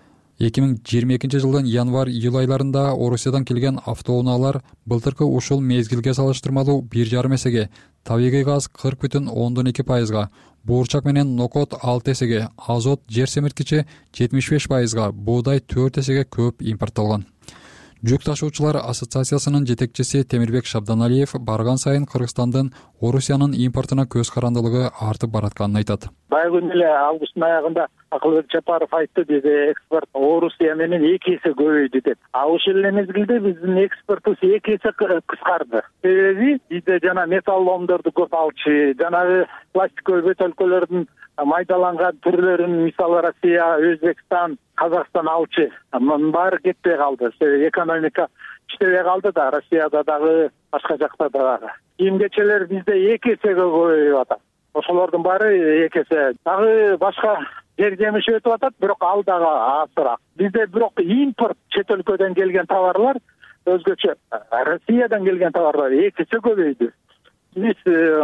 2022 жылдын январь-июль айларында Орусиядан келген автоунаалар былтыркы ушул мезгилге салыштырмалуу 1,5 эсеге, табигый газ 40,2%, буурчак менен нокот 6 эсеге, азот жер семирткичи 75%, буудай 4 эсеге көп импортталган. Жүк ташуучулар ассоциациясынын жетекчиси Темирбек Шабданалиев барган сайын Кыргызстандын Орусиянын импортуна көз карандылыгы артып баратканын айтат. Баягы күнү эле августтун аягында Акылбек Жапаров айтты, биз экспорт Орусия менен 2 эсе көбөйдү деп. А ошол эле мезгилде биздин экспортубуз 2 эсе кыскарды. Себеби бизде жана металл ломдорду көп алчу, жанагы пластиковый бөтөлкөлөрдүн майдаланган түрлөрүн, мисалы Россия, Өзбекстан, Казакстан алчу. Мунун баары кетпей калды. Себеби экономика иштебей калды да, Россияда дагы, башка жакта дагы. Кийим-кечелер бизде 2 эсеге көбөйүп атат. Ошолордун баары 2 эсе. Дагы башка жер жемиш өтүп атат, бирок ал дагы азыраак. Бизде бирок импорт чет өлкөдөн келген товарлар, өзгөчө Россиядан келген товарлар 2 эсе көбөйдү. Биз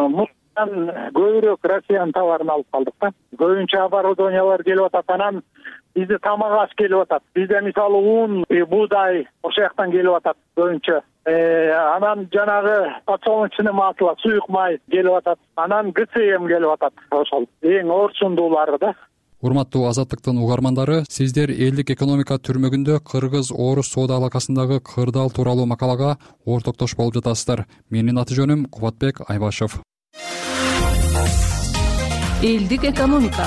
көбүрөөк Россиянын товарын алып калдык да. Көбүнчө оборудованиялар келип атат, анан бизде тамак аш келип атат. Бизде мисалы ун, буудай ошол жактан келип атат көбүнчө. Анан жанагы подсолнечный масло, суюк май келип атат. Анан ГСМ келип атат. Ошол эң орчундуулары да. Урматтуу Азаттыктын угармандары, сиздер элдик экономика түрмөгүндө Кыргыз-Орус соода алакасындагы кырдаал тууралуу макалага ортоктош болуп жатасыздар. Менин аты жөнүм Кубатбек Айбашев. Элдик экономика.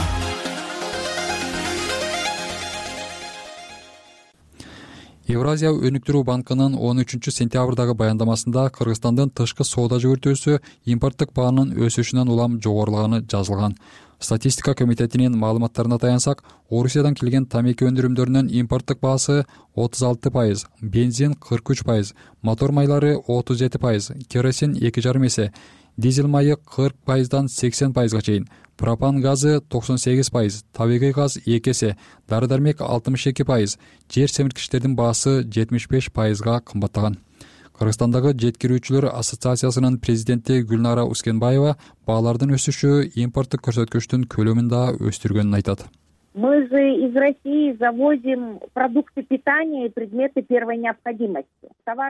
Евразия өнүктүрүү банкынын 13 сентябрдагы баяндамасында Кыргызстандын тышкы соода жүгүртүүсү импорттук баанын өсүшүнөн улам жогорулаганы жазылган. Статистика комитетинин маалыматтарына таянсак, Орусиядан келген тамеки өндүрүмдөрүнүн импорттук баасы 36%, бензин 43%, мотор майлары 37%, керосин 2,5 эсе, дизель майы 40%дан 80%га чейин, пропан газы 98%, табигый газ 2 эсе, дары-дармек 62%, жер семирткичтердин баасы 75%га кымбаттаган. Кыргызстандагы жеткирүүчүлөр ассоциациясынын президенти Гүлнара Ускенбаева баалардын өсүшү импорттук көрсөткүчтүн көлөмүн да өстүргөнүн айтат. Мы же из России завозим продукты питания и предметы первой необходимости.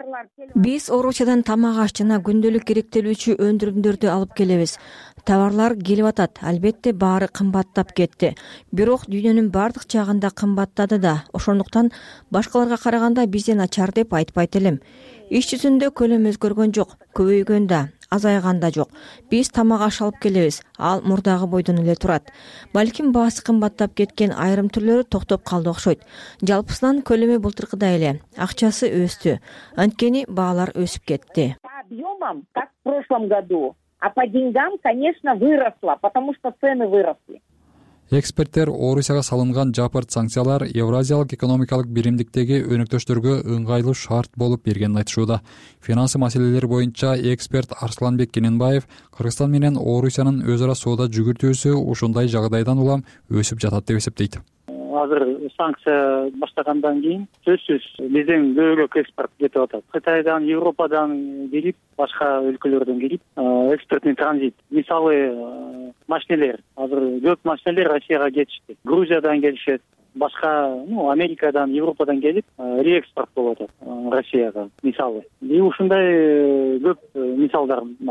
Биз Орусиядан тамак аш жана күндөлүк керектелүүчү өндүрүмдөрдү алып келебиз. Товарлар келип атат, албетте баары кымбаттап кетти. Бирок дүйнөнүн бардык жагында кымбаттады да. Ошондуктан башкаларга караганда бизден начар деп айтпайт элем. Иш жүзүндө көлөм өзгөргөн жок, көбөйгөн да, азайган да жок. Биз тамак аш алып келебиз, ал мурдагы бойдон эле турат. Балким баасы кымбаттап кеткен айрым түрлөрү токтоп калды окшойт. Жалпысынан көлөмү былтыркыдай эле, акчасы өстү. Анткени баалар өсүп кетти. По объемам, как в прошлом году, а по деньгам, конечно, выросла, потому что цены выросли. Эксперттер Орусияга салынган жапырт санкциялар Евразиялык экономикалык биримдиктеги өнөктөштөргө ыңгайлуу шарт болуп бергенин айтышууда. Финансы маселелери боюнча эксперт Арсланбек Кененбаев Кыргызстан менен Орусиянын өз ара соода жүгүртүүсү ушундай жагдайдан улам өсүп жатат деп эсептейт. Азыр санкция баштагандан кийин сөзсүз бизден көбүрөөк экспорт кетип атат. Кытайдан, Европадан келип, башка өлкөлөрдөн келип, экспортный транзит. Мисалы, машинелер. Азыр көп машинелер Россияга кетишти. Грузиядан келишет, башка, Америкадан, Европадан келип, реэкспорт болуп атат Россияга, мисалы. И ушундай көп мисалдар бар.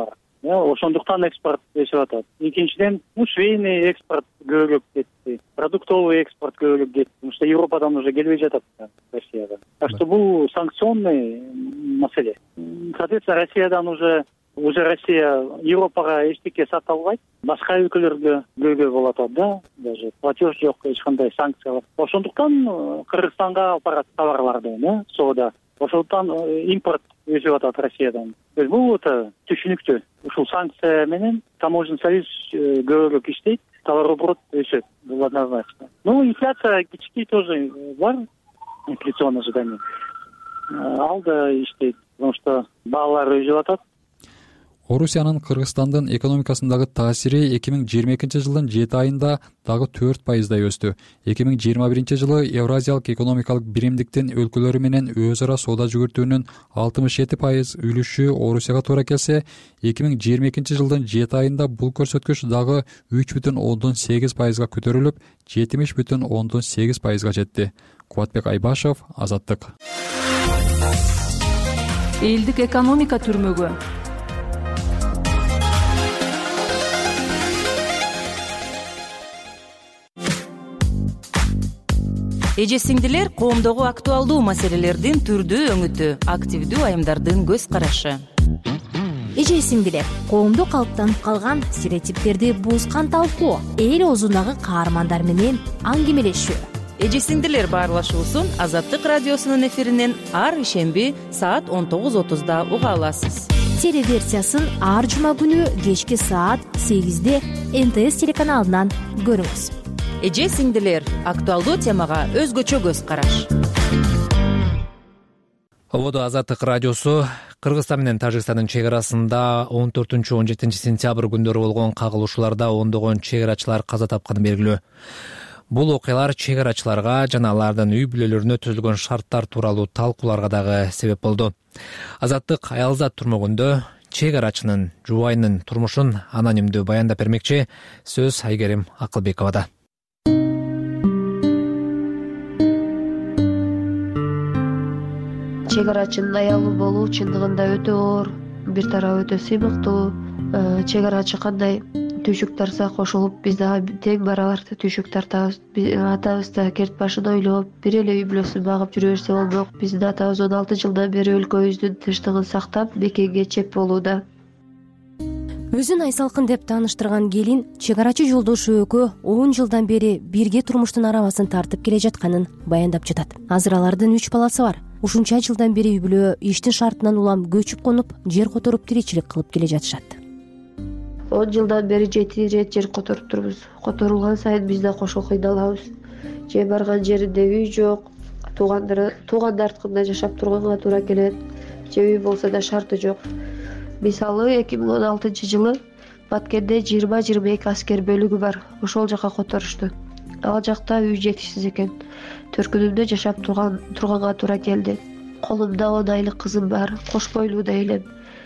ошондуктан экспорт өсүп атат. Экинчиден, швейный экспорт көбүрөөк кетти, продуктовый экспорт көбүрөөк кетти, потому что Европадан уже келбей жатат Россияга. Так что бул санкционный маселе. Соответственно, Россиядан уже Россия Европага эчтеке сата албайт, башка өлкөлөргө көйгөй болуп атат да, даже платеж жок, эч кандай санкциялар. Ошондуктан Кыргызстанга алып барат товарларды, соода. Ошондуктан импорт өсүп атат Россиядан. Бул түшүнүктүү. Ушул санкция менен таможенный союз көбүрөөк иштейт, товарооборот өсөт. Бул однозначно. Инфляция кичикей тоже бар, инфляционное ожидание. Ал да иштейт, потому что баалар өсүп атат. Орусиянын Кыргызстандын экономикасындагы таасири 2022-жылдын 7 айында дагы 4%дай өстү. 2021-жылы Евразиялык экономикалык биримдиктин өлкөлөрү менен өз ара соода жүгүртүүнүн 67% үлүшү Орусияга туура келсе, 2022-жылдын 7 айында бул көрсөткүч дагы 3,8%га көтөрүлүп, 70,8%га жетти. Кубатбек Айбашев, Азаттык. Элдик экономика түрмөгү. Эже сиңдилер, коомдогу актуалдуу маселелердин түрдүү өңүтү, активдүү айымдардын көз карашы. Эже сиңдилер, коомдо калыптанып калган стереотиптерди бузган талкуу, эл оозундагы каармандар менен аңгемелешүү. Эже сиңдилер баарлашуусун Азаттык радиосунун эфиринен ар ишемби саат 19:30 уга аласыз. Телеверсиясын ар жума күнү кечки саат 8-де НТС телеканалынан көрүңүз. Эже сиңдилер, актуалдуу темага өзгөчө көз караш. Азаттык радиосу Кыргызстан менен Тажикстандын чек арасында 14-17 сентябрь күндөрү болгон кагылышууларда ондогон чек арачылар каза тапканы белгилүү. Бул окуялар чек арачыларга жана алардын үй бүлөлөрүнө түзүлгөн шарттар тууралуу талкууларга дагы себеп болду. Азаттык аялзат турмөгүндө чек арачынын жубайынын турмушун анонимдүү баяндап бермекчи. Сөз Айгерим Акылбековада. Чек арачынын аялы болуу чындыгында өтө оор, бир тарабы өтө сыймыктуу. Чек арачы кандай түйшүк тарса кошулуп, биз дагы тең барабар түйшүк тартабыз. Атабыз да керт башын ойлоп, бир эле үй бүлөсүн багып жүрө берсе болмок. Биздин атабыз 16 жылдан бери өлкөбүздүн тынчтыгын сактап, бекеңге чеп болууда. Өзүн Айсалкын деп тааныштырган келин чек арачы жолдошу экөө 10 жылдан бери бирге турмуштун арабасын тартып келе жатканын баяндап жатат. Азыр алардын 3 баласы бар. Ушунча жылдан бери үй бүлө иштин шартынан улам көчүп конуп, жер которуп тиричилик кылып келе жатышат. 10 жылдан бери 7 ирет жер которуп турбуз. Которулган сайын биз да кошо кыйналабыз. Же барган жеринде үй жок, туугандардыкында жашап турганга туура келет. Же үй болсо да шарты жок. Мисалы 2016 жылы Баткенде 20-22 аскер бөлүгү бар. Ошол жака которушту. Ал жакта үй жетишсиз экен. Төркүнүмдө жашап турганга туура келди. Колумда 10 айлык кызым бар, кош бойлуу да элем.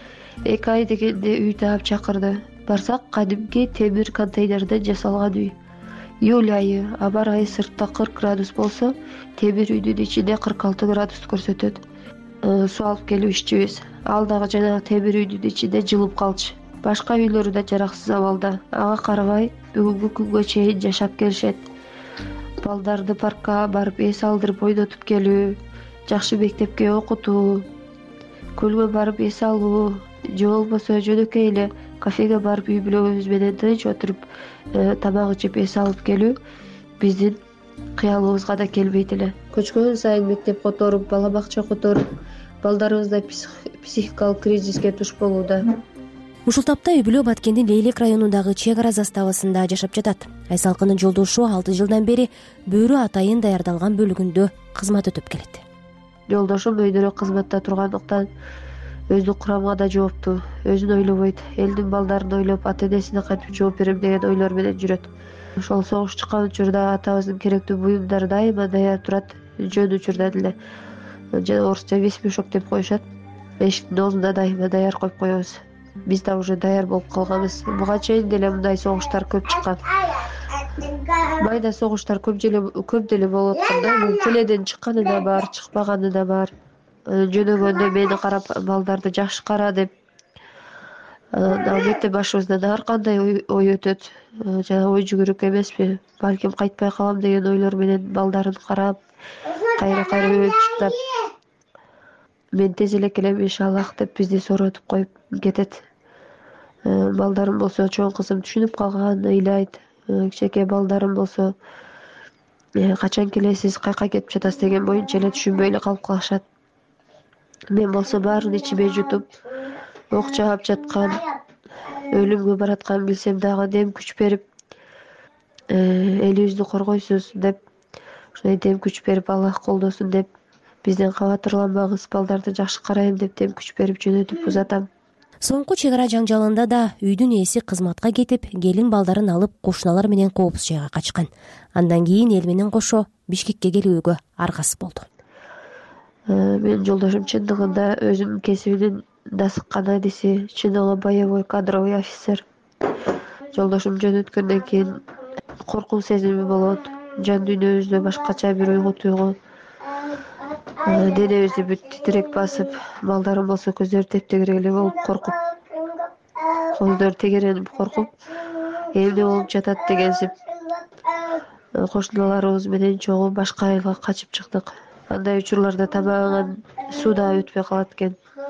2 ай дегенде үй таап чакырды. Барсак, кадимки темир контейнерден жасалган үй. Июль айы, аба ырайы сыртта 40 градус болсо, темир үйдүн ичинде 46 градус көрсөтөт. Суу алып келип иччүбүз. Ал дагы жанагы темир үйдүн ичинде жылып калчу. Башка үйлөрү да жараксыз абалда. Ага карабай, бүгүнкү күнгө чейин жашап келишет. Балдарды паркка барып эс алдырып ойнотуп келүү, жакшы мектепке окутуу, көлгө барып эс алуу, же болбосо жөнөкөй эле кафеге барып үй бүлөбүз менен тынч отуруп тамак ичип эс алып келүү биздин кыялыбызга да келбейт эле. Көчкөн сайын мектеп которуп, бала бакча которуп, балдарыбыз да психикалык кризиске туш болууда. Ушул тапта үй бүлө Баткендин Лейлек районундагы чек ара заставасында жашап жатат. Айсалкынын жолдошу 6 жылдан бери Бөрү атайын даярдалган бөлүгүндө кызмат өтүп келет. Жолдошум өйдөрөөк кызматта тургандыктан өзүнүн курамына да жооптуу, өзүн ойлобойт, элдин балдарын ойлоп, ата-энесине кантип жооп берем деген ойлор менен жүрөт. Ошол согуш чыккан учурда атабыздын керектүү буюмдары дайыма даяр турат, жөн учурдан эле. Жана орусча весь мешок деп коюшат. Эшиктин оозуна дайыма даяр коюп коебуз. Биз да уже даяр болуп калганбыз. Буга чейин деле мындай согуштар көп чыккан. Майда согуштар көп деле болуп атканда, бул келеден чыкканы да бар, чыкпаганы да бар. Жөнөгөндө мени карап, балдарды жакшы кара деп анан албетте башыбыздан ар кандай ой өтөт. Жана ой жүгүрүк эмеспи, балким кайтпай калам деген ойлор менен балдарын карап, кайра өлчүктап мен тез эле келем иншаллах деп бизди сооротуп коюп кетет. Балдарым болсо, чоң кызым түшүнүп калган, ыйлайт. Кичинекей балдарым болсо качан келесиз, каяка кетип жатасыз деген боюнча эле түшүнбөй эле калып калышат. Мен болсо баарын ичиме жутуп, ок жаап жаткан, өлүмгө баратканын билсем дагы дем күч берип, элибизди коргойсуз деп, ушундай дем күч берип, Аллах колдосун деп, бизден кабатырланбаңыз, балдарды жакшы карайм деп дем күч берип жөнөтүп узатам. Соңку чек ара жаңжалында да үйдүн ээси кызматка кетип, келин балдарын алып кошуналар менен коопсуз жайга качкан. Андан кийин эл менен кошо Бишкекке келүүгө аргасыз болду. Менин жолдошум чындыгында өзүнүн кесибинин да сыккан адиси, чындыгында боевой кадровый офицер. Жолдошум жөнөткөндөн кийин коркуу сезими болот, жан дүйнөбүздө башкача бир уйгу туйгу, денебизди бүт титирек басып, балдарым болсо көздөрү тептегирек эле болуп коркуп, көздөрү тегеренип коркуп, эмне болуп жатат дегенсип, кошуналарыбыз менен чогуу башка айылга качып чыктык. Андай учурларда тамагыңан суу да өтпөй калат экен.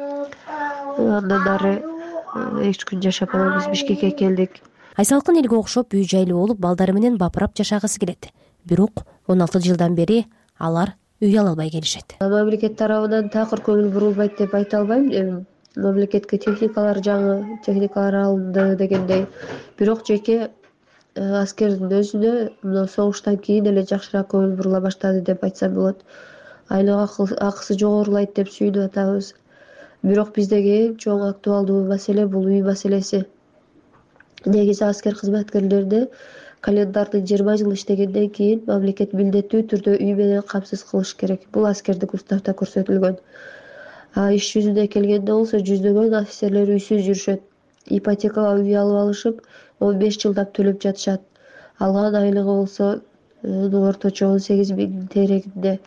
Андан ары 2 күн жашап анан биз Бишкекке келдик. Айсалкын элге окшоп үй жайлуу болуп, балдары менен бапырап жашагысы келет. Бирок 16 жылдан бери алар үй ала албай келишет. Мамлекет тарабынан такыр көңүл бурулбайт деп айта албайм. Мамлекетке жаңы техникалар алынды дегендей. Бирок жеке аскердин өзүнө согуштан кийин эле жакшыраак көңүл бурула баштады деп айтсам болот. Айлык акысы жогорулайт деп сүйүнүп атабыз. Бирок биздеги эң чоң актуалдуу маселе бул үй маселеси. Негизи аскер кызматкерлерди календардын 20 жыл иштегенден кийин мамлекет милдеттүү түрдө үй менен камсыз кылыш керек. Бул аскердик уставда көрсөтүлгөн. Иш жүзүнө келгенде болсо жүздөгөн офицерлер үйсүз жүрүшөт. Ипотекага үй алып алышып, 15 жылдап төлөп жатышат. Алган айлыгы болсо орточо 18 000 терегинде.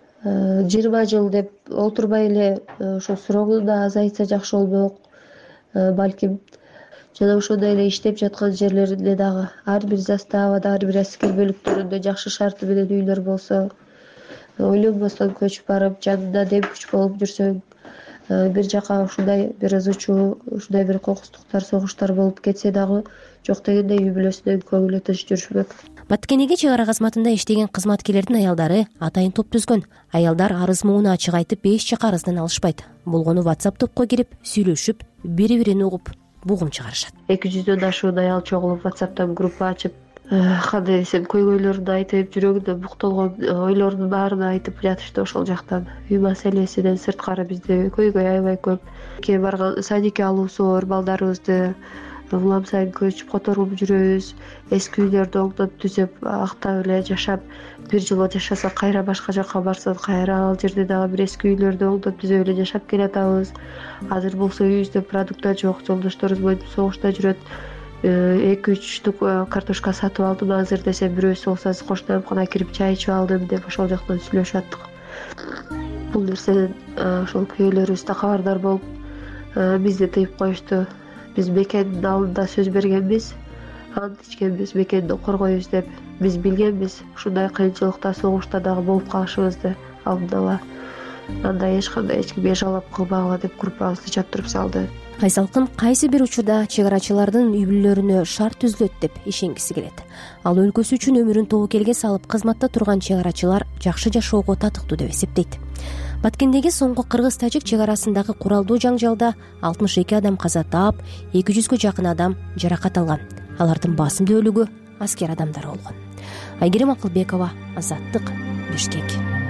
20 жыл деп олтурбай эле ошо срогун да азайтса жакшы болмок, балким. Жана ошондой эле иштеп жаткан жерлеринде дагы ар бир заставада, ар бир аскер бөлүктөрүндө жакшы шарты менен үйлөр болсо, ойлонбостон көчүп барып, жанында дем күч болуп жүрсөң, бир жака ушундай бир ызычуу, ушундай бир кокустуктар, согуштар болуп кетсе дагы жок дегенде үй бүлөсүнөн көңүлү тынч жүрүшмөк. Баткенеге чек ара кызматында иштеген кызматкерлердин аялдары атайын топ түзгөн. Аялдар арыз мууну ачык айтып, эч жака арыздан алышпайт. Болгону WhatsApp топко кирип, сүйлөшүп, бири-бирин угуп, бугум чыгарышат. 200дөн ашуун аял чогулуп WhatsApp'тан группа ачып, кандай десем, көйгөйлөрүн айтып, жүрөгүндө буктолгон ойлордун баарын айтып жатышты ошол жактан. Үй маселесинен сырткары бизде көйгөй аябай көп. Барган садикке алуусу бар балдарыбызды улам сайын көчүп которуп жүрөбүз. Эски үйлөрдү оңдоп түзөп, актап эле жашап, бир жыл жашаса кайра башка жака барсын, кайра ал жерде дагы бир эски үйлөрдү оңдоп түзөп эле жашап келатабыз. Азыр болсо үйүбүздө продукт жок, жолдошторубуз менен согушта жүрөт. 2-3 штук картошка сатып алдым азыр десем, бирөөсү болсо кошунамкана кирип чай ичип алдым деп ошол жактан сүйлөшүп аттык. Бул нерседен ошол күйөөлөрүбүз да кабардар болуп, бизди тыйып коюшту. Биз мекендин алдында сөз бергенбиз, ант ичкенбиз, мекенди коргойбуз деп. Биз билгенбиз ушундай кыйынчылыкта, согушта дагы болуп калышыбызды алдын ала. Анда эч ким жалап кылбагыла деп группабызды чаптырып салды. Айсалкын кайсы бир учурда чек арачылардын үй бүлөлөрүнө шарт түзүлөт деп ишенгиси келет. Ал өлкөсү үчүн өмүрүн тобокелге салып кызматта турган чек арачылар жакшы жашоого татыктуу деп эсептейт. Баткендеги соңку кыргыз-тажик чек арасындагы куралдуу жаңжалда 62 адам каза таап, 200гө жакын адам жаракат алган. Алардын басымдуулугу аскер адамдар болгон. Айгерим Акылбекова, Азаттык, Бишкек.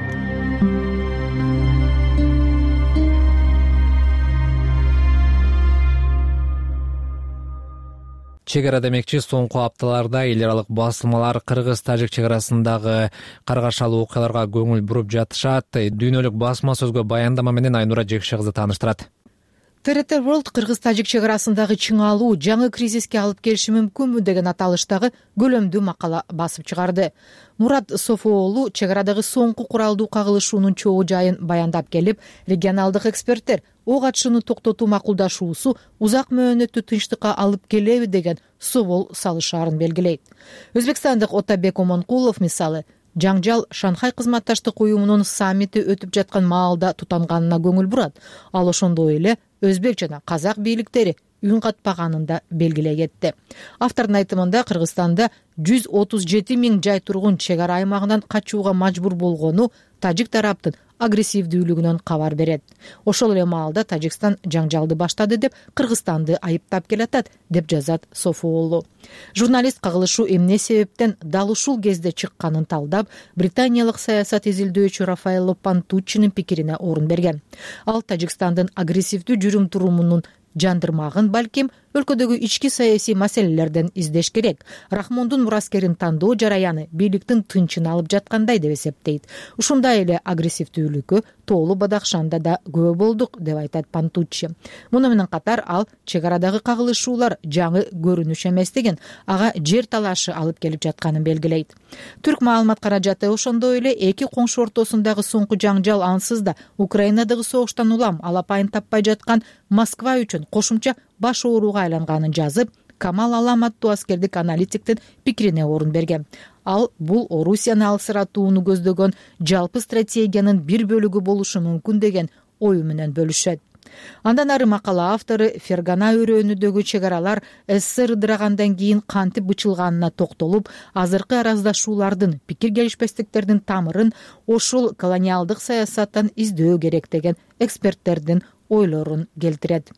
Чек ара демекчи, соңку апталарда эл аралык басылмалар кыргыз-тажик чек арасындагы каргашалуу окуяларга көңүл буруп жатышат. Дүйнөлүк басма сөзгө баяндама менен Айнура Жекше кызы тааныштырат. ТРТ World кыргыз-тажик чек арасындагы чыңалуу жаңы кризиске алып келиши мүмкүнбү деген аталыштагы көлөмдүү макала басып чыгарды. Мурат Софоолу чек арадагы соңку куралдуу кагылышуунун чогуу жайын баяндап келип, регионалдык эксперттер ок атышууну токтотуу макулдашуусу узак мөөнөттүү тынчтыкка алып келеби деген собол салышаарын белгилейт. Өзбекстандык Отабек Омонкулов мисалы жаңжал Шанхай кызматташтык уюмунун саммити өтүп жаткан маалда тутанганына көңүл бурат. Ал ошондой эле өзбек жана казак бийликтери үн катпаганын да белгилей кетти. Автордун айтымында Кыргызстанда 137 000 жай тургун чек ара аймагынан качууга мажбур болгону тажик тараптын агрессивдүүлүгүнөн кабар берет. Ошол эле маалда Тажикстан жаңжалды баштады деп Кыргызстанды айыптап келатат, деп жазат Софоолу. Журналист кагылышуу эмне себептен дал ушул кезде чыкканын талдап, британиялык саясат изилдөөчү Рафаэлло Пантуччинин пикирине орун берген. Ал Тажикстандын агрессивдүү жүрүм турумунун жандырмагын балким өлкөдөгү ички саясий маселелерден издеш керек. Рахмондун мураскерин тандоо жараяны бийликтин тынчын алып жаткандай деп эсептейт. Ушундай эле агрессивдүүлүккө Тоолу Бадахшанда да күбө болдук, деп айтат Пантуччи. Муну менен катар ал чек арадагы кагылышуулар жаңы көрүнүш эместигин, ага жер талашы алып келип жатканын белгилейт. Түрк маалымат каражаты ошондой эле эки коңшу ортосундагы соңку жаңжал ансыз да Украинадагы согуштан улам алапайын таппай жаткан Москва үчүн кошумча баш ооруга айланганын жазып, Камал Алам аттуу аскердик аналитиктин пикирине орун берген. Ал бул Орусияны алсыратууну көздөгөн жалпы стратегиянын бир бөлүгү болушу мүмкүн деген ою менен бөлүшөт. Андан ары макала автору Фергана өрөөнүдөгү чек аралар СССР ыдырагандан кийин кантип бычылганына токтолуп, азыркы араздашуулардын, пикир келишпестиктердин тамырын ошол колониалдык саясаттан издөө керек деген эксперттердин ойлорун келтирет.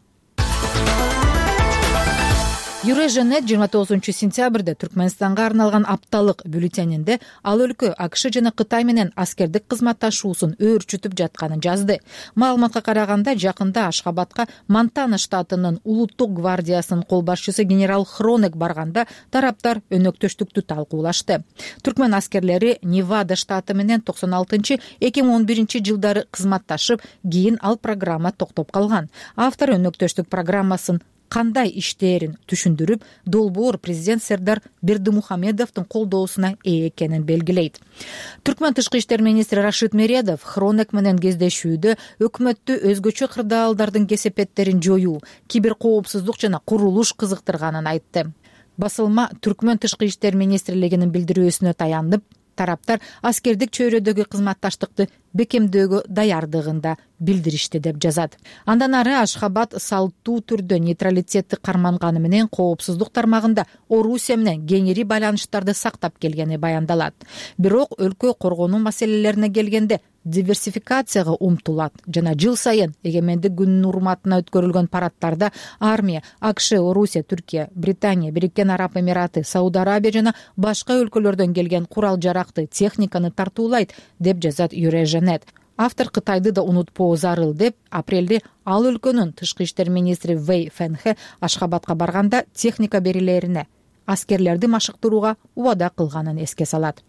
Юреженет 29 сентябрда Түркмөнстанга арналган апталык бюллетенинде ал өлкө АКШ жана Кытай менен аскердик кызматташуусун өөрчүтүп жатканын жазды. Маалыматка караганда, жакында Ашхабадка Монтана штатынын улуттук гвардиясынын кол башчысы генерал Хронек барганда тараптар өнөктөштүктү талкуулашты. Түркмөн аскерлери Невада штаты менен 96-2011 жылдары кызматташып, кийин ал программа токтоп калган. Автор өнөктөштүк программасын кандай иштээрин түшүндүрүп, долбоор президент Сердар Бердимухамедовдун колдоосуна ээ экенин белгилейт. Түркмөн тышкы иштер министри Рашид Мередов Хронек менен кездешүүдө өкмөттү өзгөчө кырдаалдардын кесепеттерин жоюу, киберкоопсуздук жана курулуш кызыктырганын айтты. Басылма Түркмөн тышкы иштер министрлигинин билдирүүсүнө таянып, тараптар аскердик чөйрөдөгү кызматташтыкты бекемдөөгө даярдыгында билдиришти, деп жазат. Андан ары Ашхабад салттуу түрдө нейтралитетти карманганы менен коопсуздук тармагында Орусия менен кеңири байланыштарды сактап келгени баяндалат. Бирок өлкө коргонуу маселелерине келгенде диверсификацияга умтулат жана жыл сайын эгемендик күнүнүн урматына өткөрүлгөн парадтарда армия, АКШ, Орусия, Түркия, Британия, Бириккен Араб Эмираты, Сауд Арабия жана башка өлкөлөрдөн келген курал-жаракты, техниканы тартуулайт, деп жазат Юреженет. Автор Кытайды да унутпоо зарыл деп, апрелде ал өлкөнүн тышкы иштер министри Вэй Фэнхэ Ашхабадка барганда техника берилерине, аскерлерди машыктырууга убада кылганын эске салат.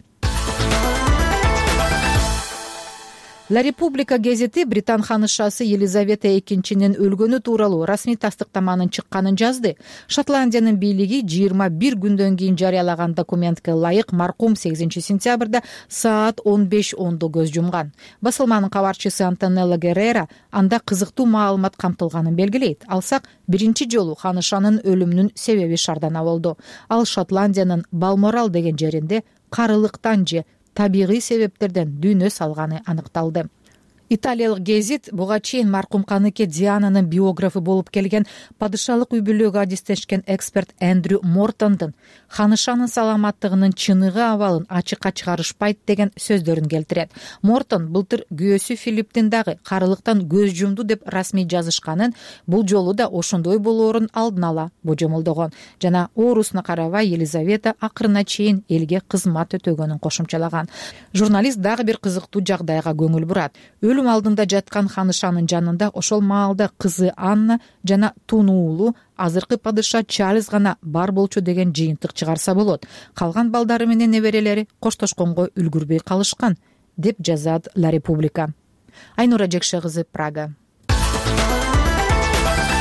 Ла Република гезити Британ ханышасы Елизавета II өлгөнү тууралуу расмий тастыктаманын чыкканын жазды. Шотландиянын бийлиги 21 күндөн кийин жарыялаган документке ылайык маркум 8 сентябрда саат 15:10 көз жумган. Басылманын кабарчысы Антонелла Геррера анда кызыктуу маалымат камтылганын белгилейт. Алсак, биринчи жолу ханышанын өлүмүнүн себеби шардана болду. Ал Шотландиянын Балморал деген жеринде карылыктан же табигый себептерден дүйнө салганы аныкталды. Италиялык гезит буга чейин маркум каныке Диананын биографы болуп келген падышалык үй бүлөгө адистешкен эксперт Эндрю Мортондун ханышанын саламаттыгынын чыныгы абалын ачыкка чыгарышпайт деген сөздөрүн келтирет. Мортон былтыр күйөөсү Филипптин дагы карылыктан көз жумду деп расмий жазышканын, бул жолу да ошондой болоорун алдын ала божомолдогон жана оорусуна карабай Елизавета акырына чейин элге кызмат өтөгөнүн кошумчалаган. Журналист дагы бир кызыктуу жагдайга көңүл бурат. Өлүм алдында жаткан ханышанын жанында ошол маалда кызы Анна жана тунуулу азыркы падыша Чарльз гана бар болчу деген жыйынтык чыгарса болот. Калган балдары менен неберелери коштошконго үлгүрбөй калышкан, деп жазат Ла Република. Айнура Жекше кызы, Прага.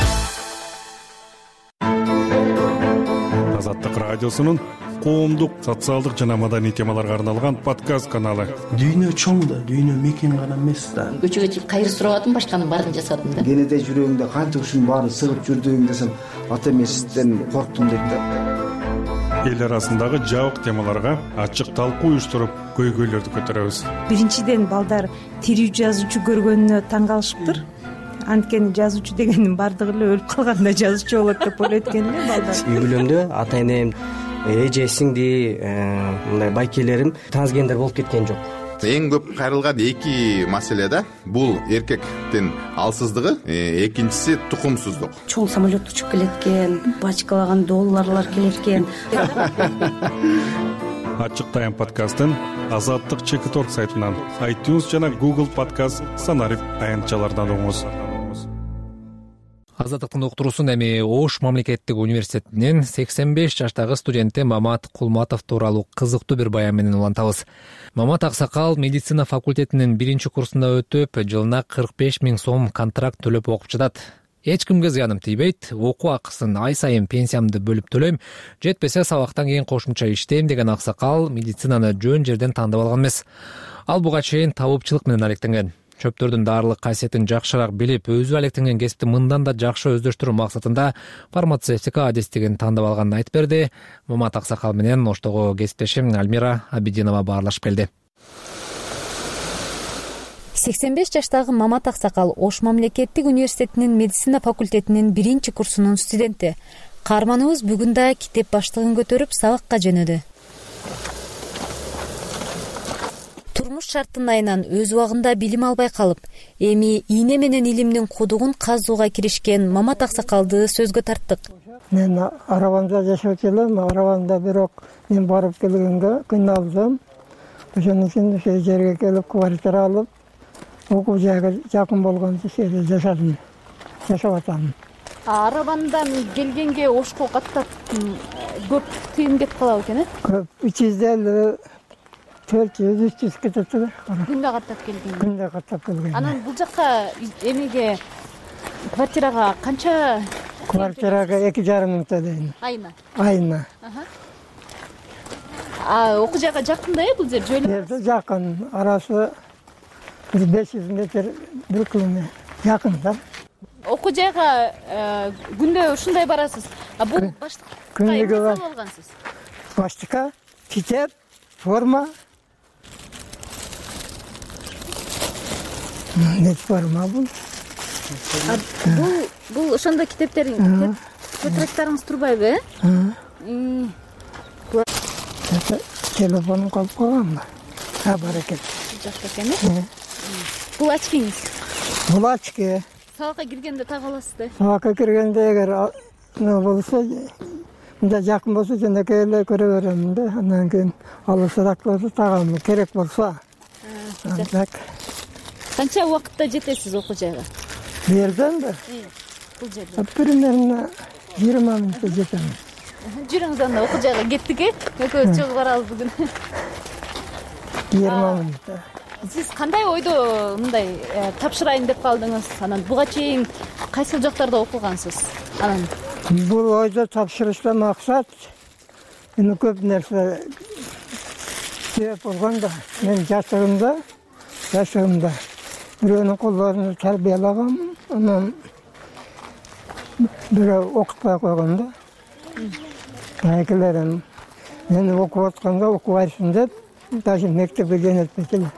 Азаттык радиосунун коомдук, социалдык жана маданий темаларга арналган подкаст каналы. Дүйнө чоң да, дүйнө мекен гана эмес да. Көчөгө чыгып кайыр сурабадым, башканын баарын жасадым да. Кенеде жүрөгүңдө канча ушунун баарын сыгып жүрдүң десем, ата эмесизден корктум дейт да. Эл арасындагы жабык темаларга ачык талкуу уюштуруп, көйгөйлөрдү көтөрөбүз. Биринчиден балдар тирүү жазуучу көргөнүнө таң калышыптыр. Анткени жазуучу дегендин баардыгы эле өлүп калганда жазуучу болот деп ойлойт экен эле балдар. Үй бүлөмдө ата энем, эже, сиңди, мындай байкелерим трансгендер болуп кеткен жок. Эң көп кайрылган эки маселе да. Бул эркектин алсыздыгы, экинчиси тукумсуздук. Чоң самолет учуп келет экен, бачкалаган долларлар келет экен. Ачык тайм подкастын Азаттык Чекит.org сайтынан, iTunes жана Google подкаст санарип аянтчалардан угуңуз. Азаттыктын уктуруусун эми Ош мамлекеттик университетинин 85 жаштагы студенти Мамат Кулматов тууралуу кызыктуу бир баян менен улантабыз. Мамат Аксакал медицина факультетинин 1-курсунда өтүп, жылына 45 000 сом контракт төлөп окуп жатат. Эч кимге зыяным тийбейт, окуу акысын ай сайын пенсиямды бөлүп төлөйм, жетпесе сабактан кийин кошумча иштейм деген Аксакал медицинаны жөн жерден тандап алган эмес. Ал буга чейин табыпчылык менен алектенген. Чөптөрдүн дарылык касиетин жакшыраак билип, өзү алектенген кесипти мындан да жакшы өздөштүрүү максатында фармацевтика адистигин тандап алганын айтып берди. Мамат Аксакал менен Оштогу кесиптешим Альмира Абидинова баарлашып келди. 85 жаштагы Мамат Аксакал Ош мамлекеттик университетинин медицина факультетинин 1-курсунун студенти. Каарманыбыз бүгүн да китеп баштыгын көтөрүп сабакка жөнөдү. Турмуш шартынайынан өз убагында билим албай калып, эми ийне менен илимдин кудугун казууга киришкен Мамат Аксакалды сөзгө тарттык. Мен Арабанда жашап элем, Арабанда бирок мен барып келгенге күн алдым. Ошон үчүн ошол жерге келип квартира алып, окуу жайга жакын болгон жерде жашадым. Жашап атам. Арабандан келгенге Ошко каттап көп тыйын кетип калабы экен, Көп 350 400-300 кетет да. Күндө каттап келген. Күндө каттап келген. Анан бул жакка эмеге квартирага канча? Квартирага 2,5 миң төлөйм. Айына. Окуу жайга жакында бул жер жөнөп? Жакын, арасы 500 метр, 1 километр. Жакын да. Окуу жайга күндө ушундай барасыз. Бул баштыкка эмне салып алгансыз? Баштыкка китеп, форма. Не форма бул? Бул ошондо китептериң, тетрадьтарыңыз турбайбы, Телефонум калып калганбы? Бар экен. Жакшы экен. Бул очкиңиз? Бул очки. Сабакка киргенде так аласыз. Сабакка киргенде эгер болсо, мында жакын болсо жөнөкөй эле көрө берем да. Андан кийин алысыраак болсо тагам керек болсо. Канча убакытта жетесиз окуу жайга? Бу жерденби? Бул жерден. Примерно 20 мүнөттө жетем. Жүрүңүз анда окуу жайга кеттик, экөөбүз чогуу барабыз бүгүн. 20 мүнөттө. Сиз кандай ойдо мындай тапшырайын деп калдыңыз? Анан буга чейин кайсыл жактарда окугансыз? Анан бул ойдо тапшырыштан максат эми көп нерсе себеп болгон да. Мен жашыгымда бирөөнүн колдорун тарбиялагам, анан бирөө окутпай койгон да. Айкелерим мени окуп атканда окубайсың деп, даже мектепке жөнөтпөйт эле.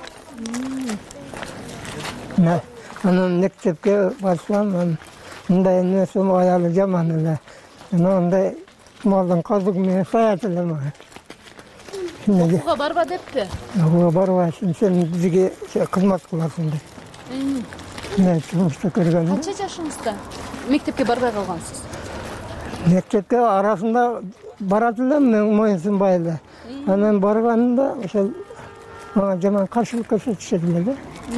Анан мектепке барсам, мындай нерсе аялы жаман эле. Андай малдын казыгы менен саят эле мага. Окууга барба депти? Окууга барбайсың, сен бизге кызмат кыласың деп. Мен жумушта көргөнмүн. Канча жашыңызда мектепке барбай калгансыз? Мектепке арасында барат элем, мен моюнсунбай эле. Анан барганымда ошол мага жаман каршылык көрсөтүшөт эле да.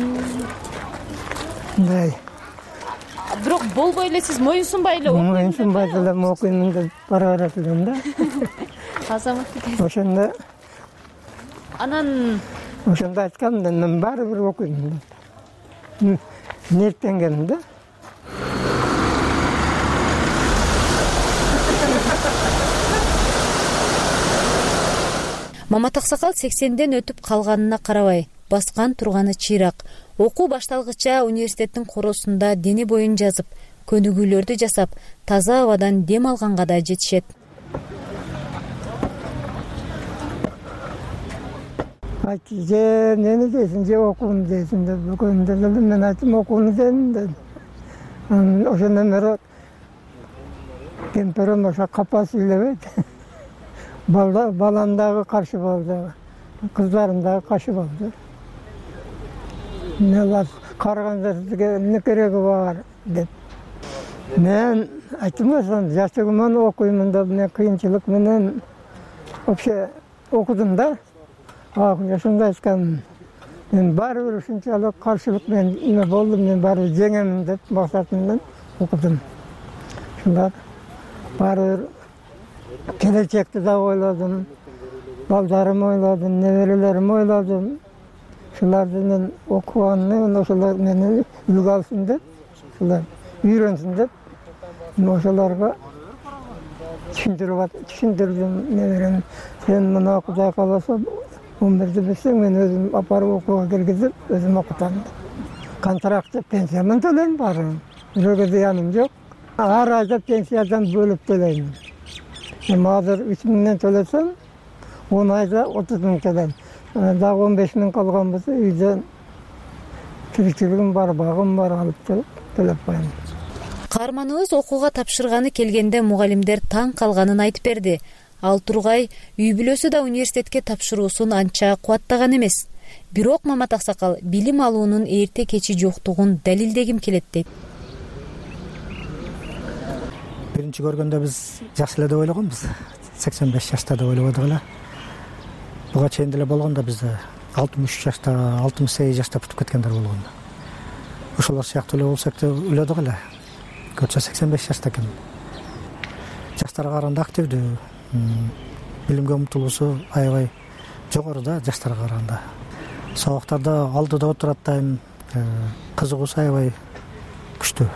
Мындай. Бирок болбой эле сиз моюнсунбай эле окуйм. Моюнсунбай эле окуйм деп бара берет элем да. Азамат экен. Ошондо анан ошондо айткам да, мен баары бир окуйм деп. Ниеттенгем да. Мамат Аксакал 80ден өтүп калганына карабай баскан турганы чыйрак. Окуу башталгыча университеттин коросунда дене боюн жазып, көнүгүүлөрдү жасап, таза абадан дем алганга да жетишет. Же нени дейсиң, же окууну дейсиң деп экөөндө эле мен айттым окууну дедим. Ошондон бери кемперим ошо капас илебейт. Балам дагы каршы болду, кыздарым дагы каршы болду. Мен караганда сизге эмне кереги бар деп. Мен айттым ошондо жаштыгыман окуймун деп, мен кыйынчылык менен вообще окудум да. Ошондой айтканмын. Мен баары бир ушунчалык каршылык менен эме болду, мен баары жеңемин деп максатым менен окудум. Ушунда баары бир келечекти да ойладым, балдарымды ойладым, неберелеримди ойладым. Ушуларды мен окуганын ошолор мени үлгү алсын деп, ушулар үйрөнсүн деп, ошолорго түшүндүрдүм неберем. Сен мына Кудай кааласа 11-ди билсең, мен өзүм апарып окууга киргизип, өзүм окутам. Контрактты пенсиямын төлөйм баарын. Бирөөгө зыяным жок. Ар айда пенсиядан бөлүп төлөйм. Азыр 3 миңден төлөсөм, 10 айда 30 миң төлөйм. Дагы 15 миң калган болсо, үйдөн тиричилигим бар, багым бар, алып төлөп коем. Каарманыбыз окууга тапшырганы келгенде мугалимдер таң калганын айтып берди. Ал тургай үй бүлөсү да университетке тапшыруусун анча кубаттаган эмес. Бирок Мамат Аксакал билим алуунун эрте кечи жоктугун далилдегим келет дейт. Биринчи көргөндө биз жаш эле деп ойлогонбуз. 85 жашта деп ойлободук эле. Буга чейин деле болгондо биз 63 жашта, 68 жашта бүтүп кеткендер болгон. Ошолор сыяктуу эле болсок деп ойлодук эле. Көчө 85 жашта экен. Жаштарга караганда активдүү, билимге умтулуусу аябай жогору да жаштарга караганда. Сабактарда алдыда отурат дайым, кызыгуусу аябай күчтүү.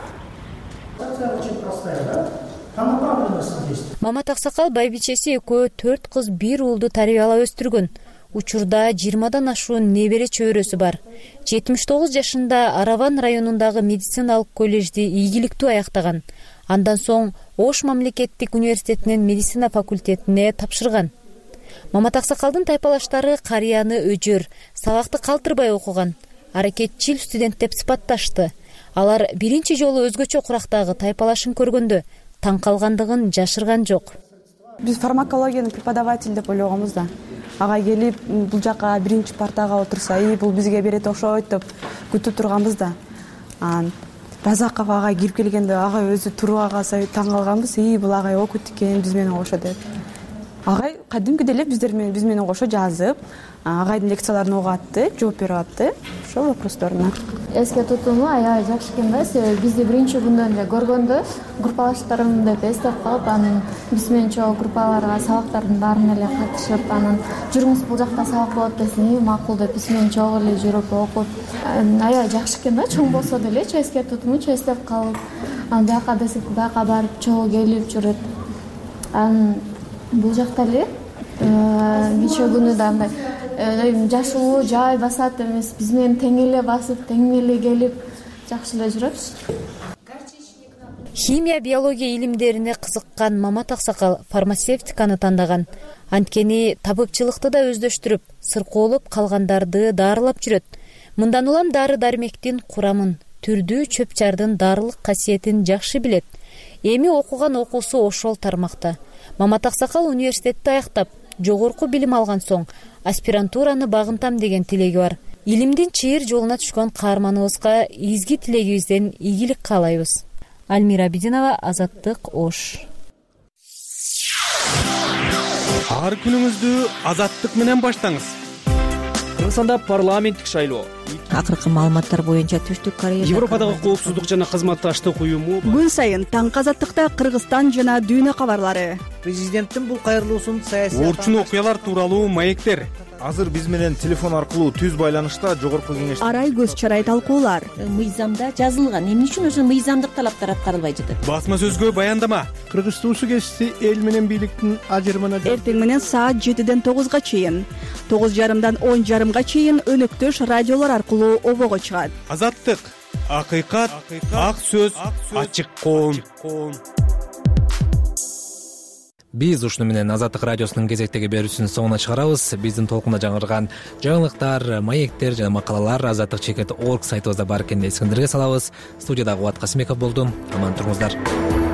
Мамат Аксакал байбичеси экөө 4 кыз 1 уулду тарбиялап өстүргөн. Учурда 20дан ашуун небере чөбөрөсү бар. 79 жашында Араван районундагы медициналык коллежди ийгиликтүү аяктаган. Андан соң Ош мамлекеттик университетинин медицина факультетине тапшырган. Мамат Аксакалдын тайпалаштары карыяны өжөр, сабакты калтырбай окуган, аракетчил студент деп сыпатташты. Алар биринчи жолу өзгөчө курактагы тайпалашын көргөндө таң калгандыгын жашырган жок. Биз фармакологиянын преподаватель деп ойлогонбуз да. Ага келип бул жака биринчи партага отурса, бул бизге берет окшойт деп күтүп турганбыз да. Разаков агай кирип келгенде агай өзү туруп калса таң калганбыз. Бул агай окут экен, биз менен кошо деп. Агай кадимкидей эле биз менен кошо жазып, агайдын лекцияларын угуп атты, жооп берип атты. Ошол вопросторуна. Эске тутуму аябай жакшы экен да. Себеби бизди биринчи күндөн эле көргөндө группалаштарым деп эстеп калып, анан биз менен чогуу группаларга сабактардын баарына эле катышып, анан жүрүңүз бул жакта сабак болот десин, макул деп биз менен чогуу эле жүрүп окуп, аябай жакшы экен да. Чоң болсо деле эске тутуму эстеп калып, анан бияка десек бияка барып чогуу келип жүрөт. Анан бул жакта эле нече күнү да андай жашоо жай басат эмес, биз менен тең эле басып, тең эле келип жакшы эле жүрөбүз. Химия, биология илимдерине кызыккан Мамат Аксакал фармацевтиканы тандаган. Анткени табыкчылыкты да өздөштүрүп, сыркоолоп калгандарды дарылап жүрөт. Мындан улам дары-дармектин курамын, түрдүү чөп-чардын дарылык касиетин жакшы билет. Эми окуган окуусу ошол тармакта. Мамат Аксакал университетти аяктап, жогорку билим алган соң аспирантураны багынтам деген тилеги бар. Илимдин чыйыр жолуна түшкөн каарманыбызга изги тилегибизден ийгилик каалайбыз. Альмира Абидинова, Азаттык, Ош. Ар күнүңүздү Азаттык менен баштаңыз. Кыргызстанда парламенттик шайлоо. Акыркы маалыматтар боюнча Түштүк Корея Европадагы коопсуздук жана кызматташтык уюму күн сайын таң Азаттыкта Кыргызстан жана дүйнө кабарлары. Президенттин бул кайрылуусун саясий орчун окуялар тууралуу маектер. азыр биз менен телефон аркылуу түз байланышта жогорку кеңеш арай көз чарай талкуулар. Мыйзамда жазылган, эмне үчүн ошо мыйзамдык талаптар аткарылбай жатат? Басма сөзгө баяндама. Кыргыз Суу кесиси эл менен бийликтин ажырымына Эртең менен саат 7ден 9га чейин, 9:30дан 10:30га чейин өнөктөш радиолор аркылуу обого чыгат. Азаттык, акыйкат, ак сөз, ачык коом. Биз ушуну менен Азаттык радиосунун кезектеги берүүсүнүн соңуна чыгарабыз. Биздин толкунда жаңырган жаңылыктар, маектер жана макалалар azattik.org сайтыбызда бар экенин эсиңерге салабыз. Студияда Кубат Касымбеков болдум. Аман туруңуздар.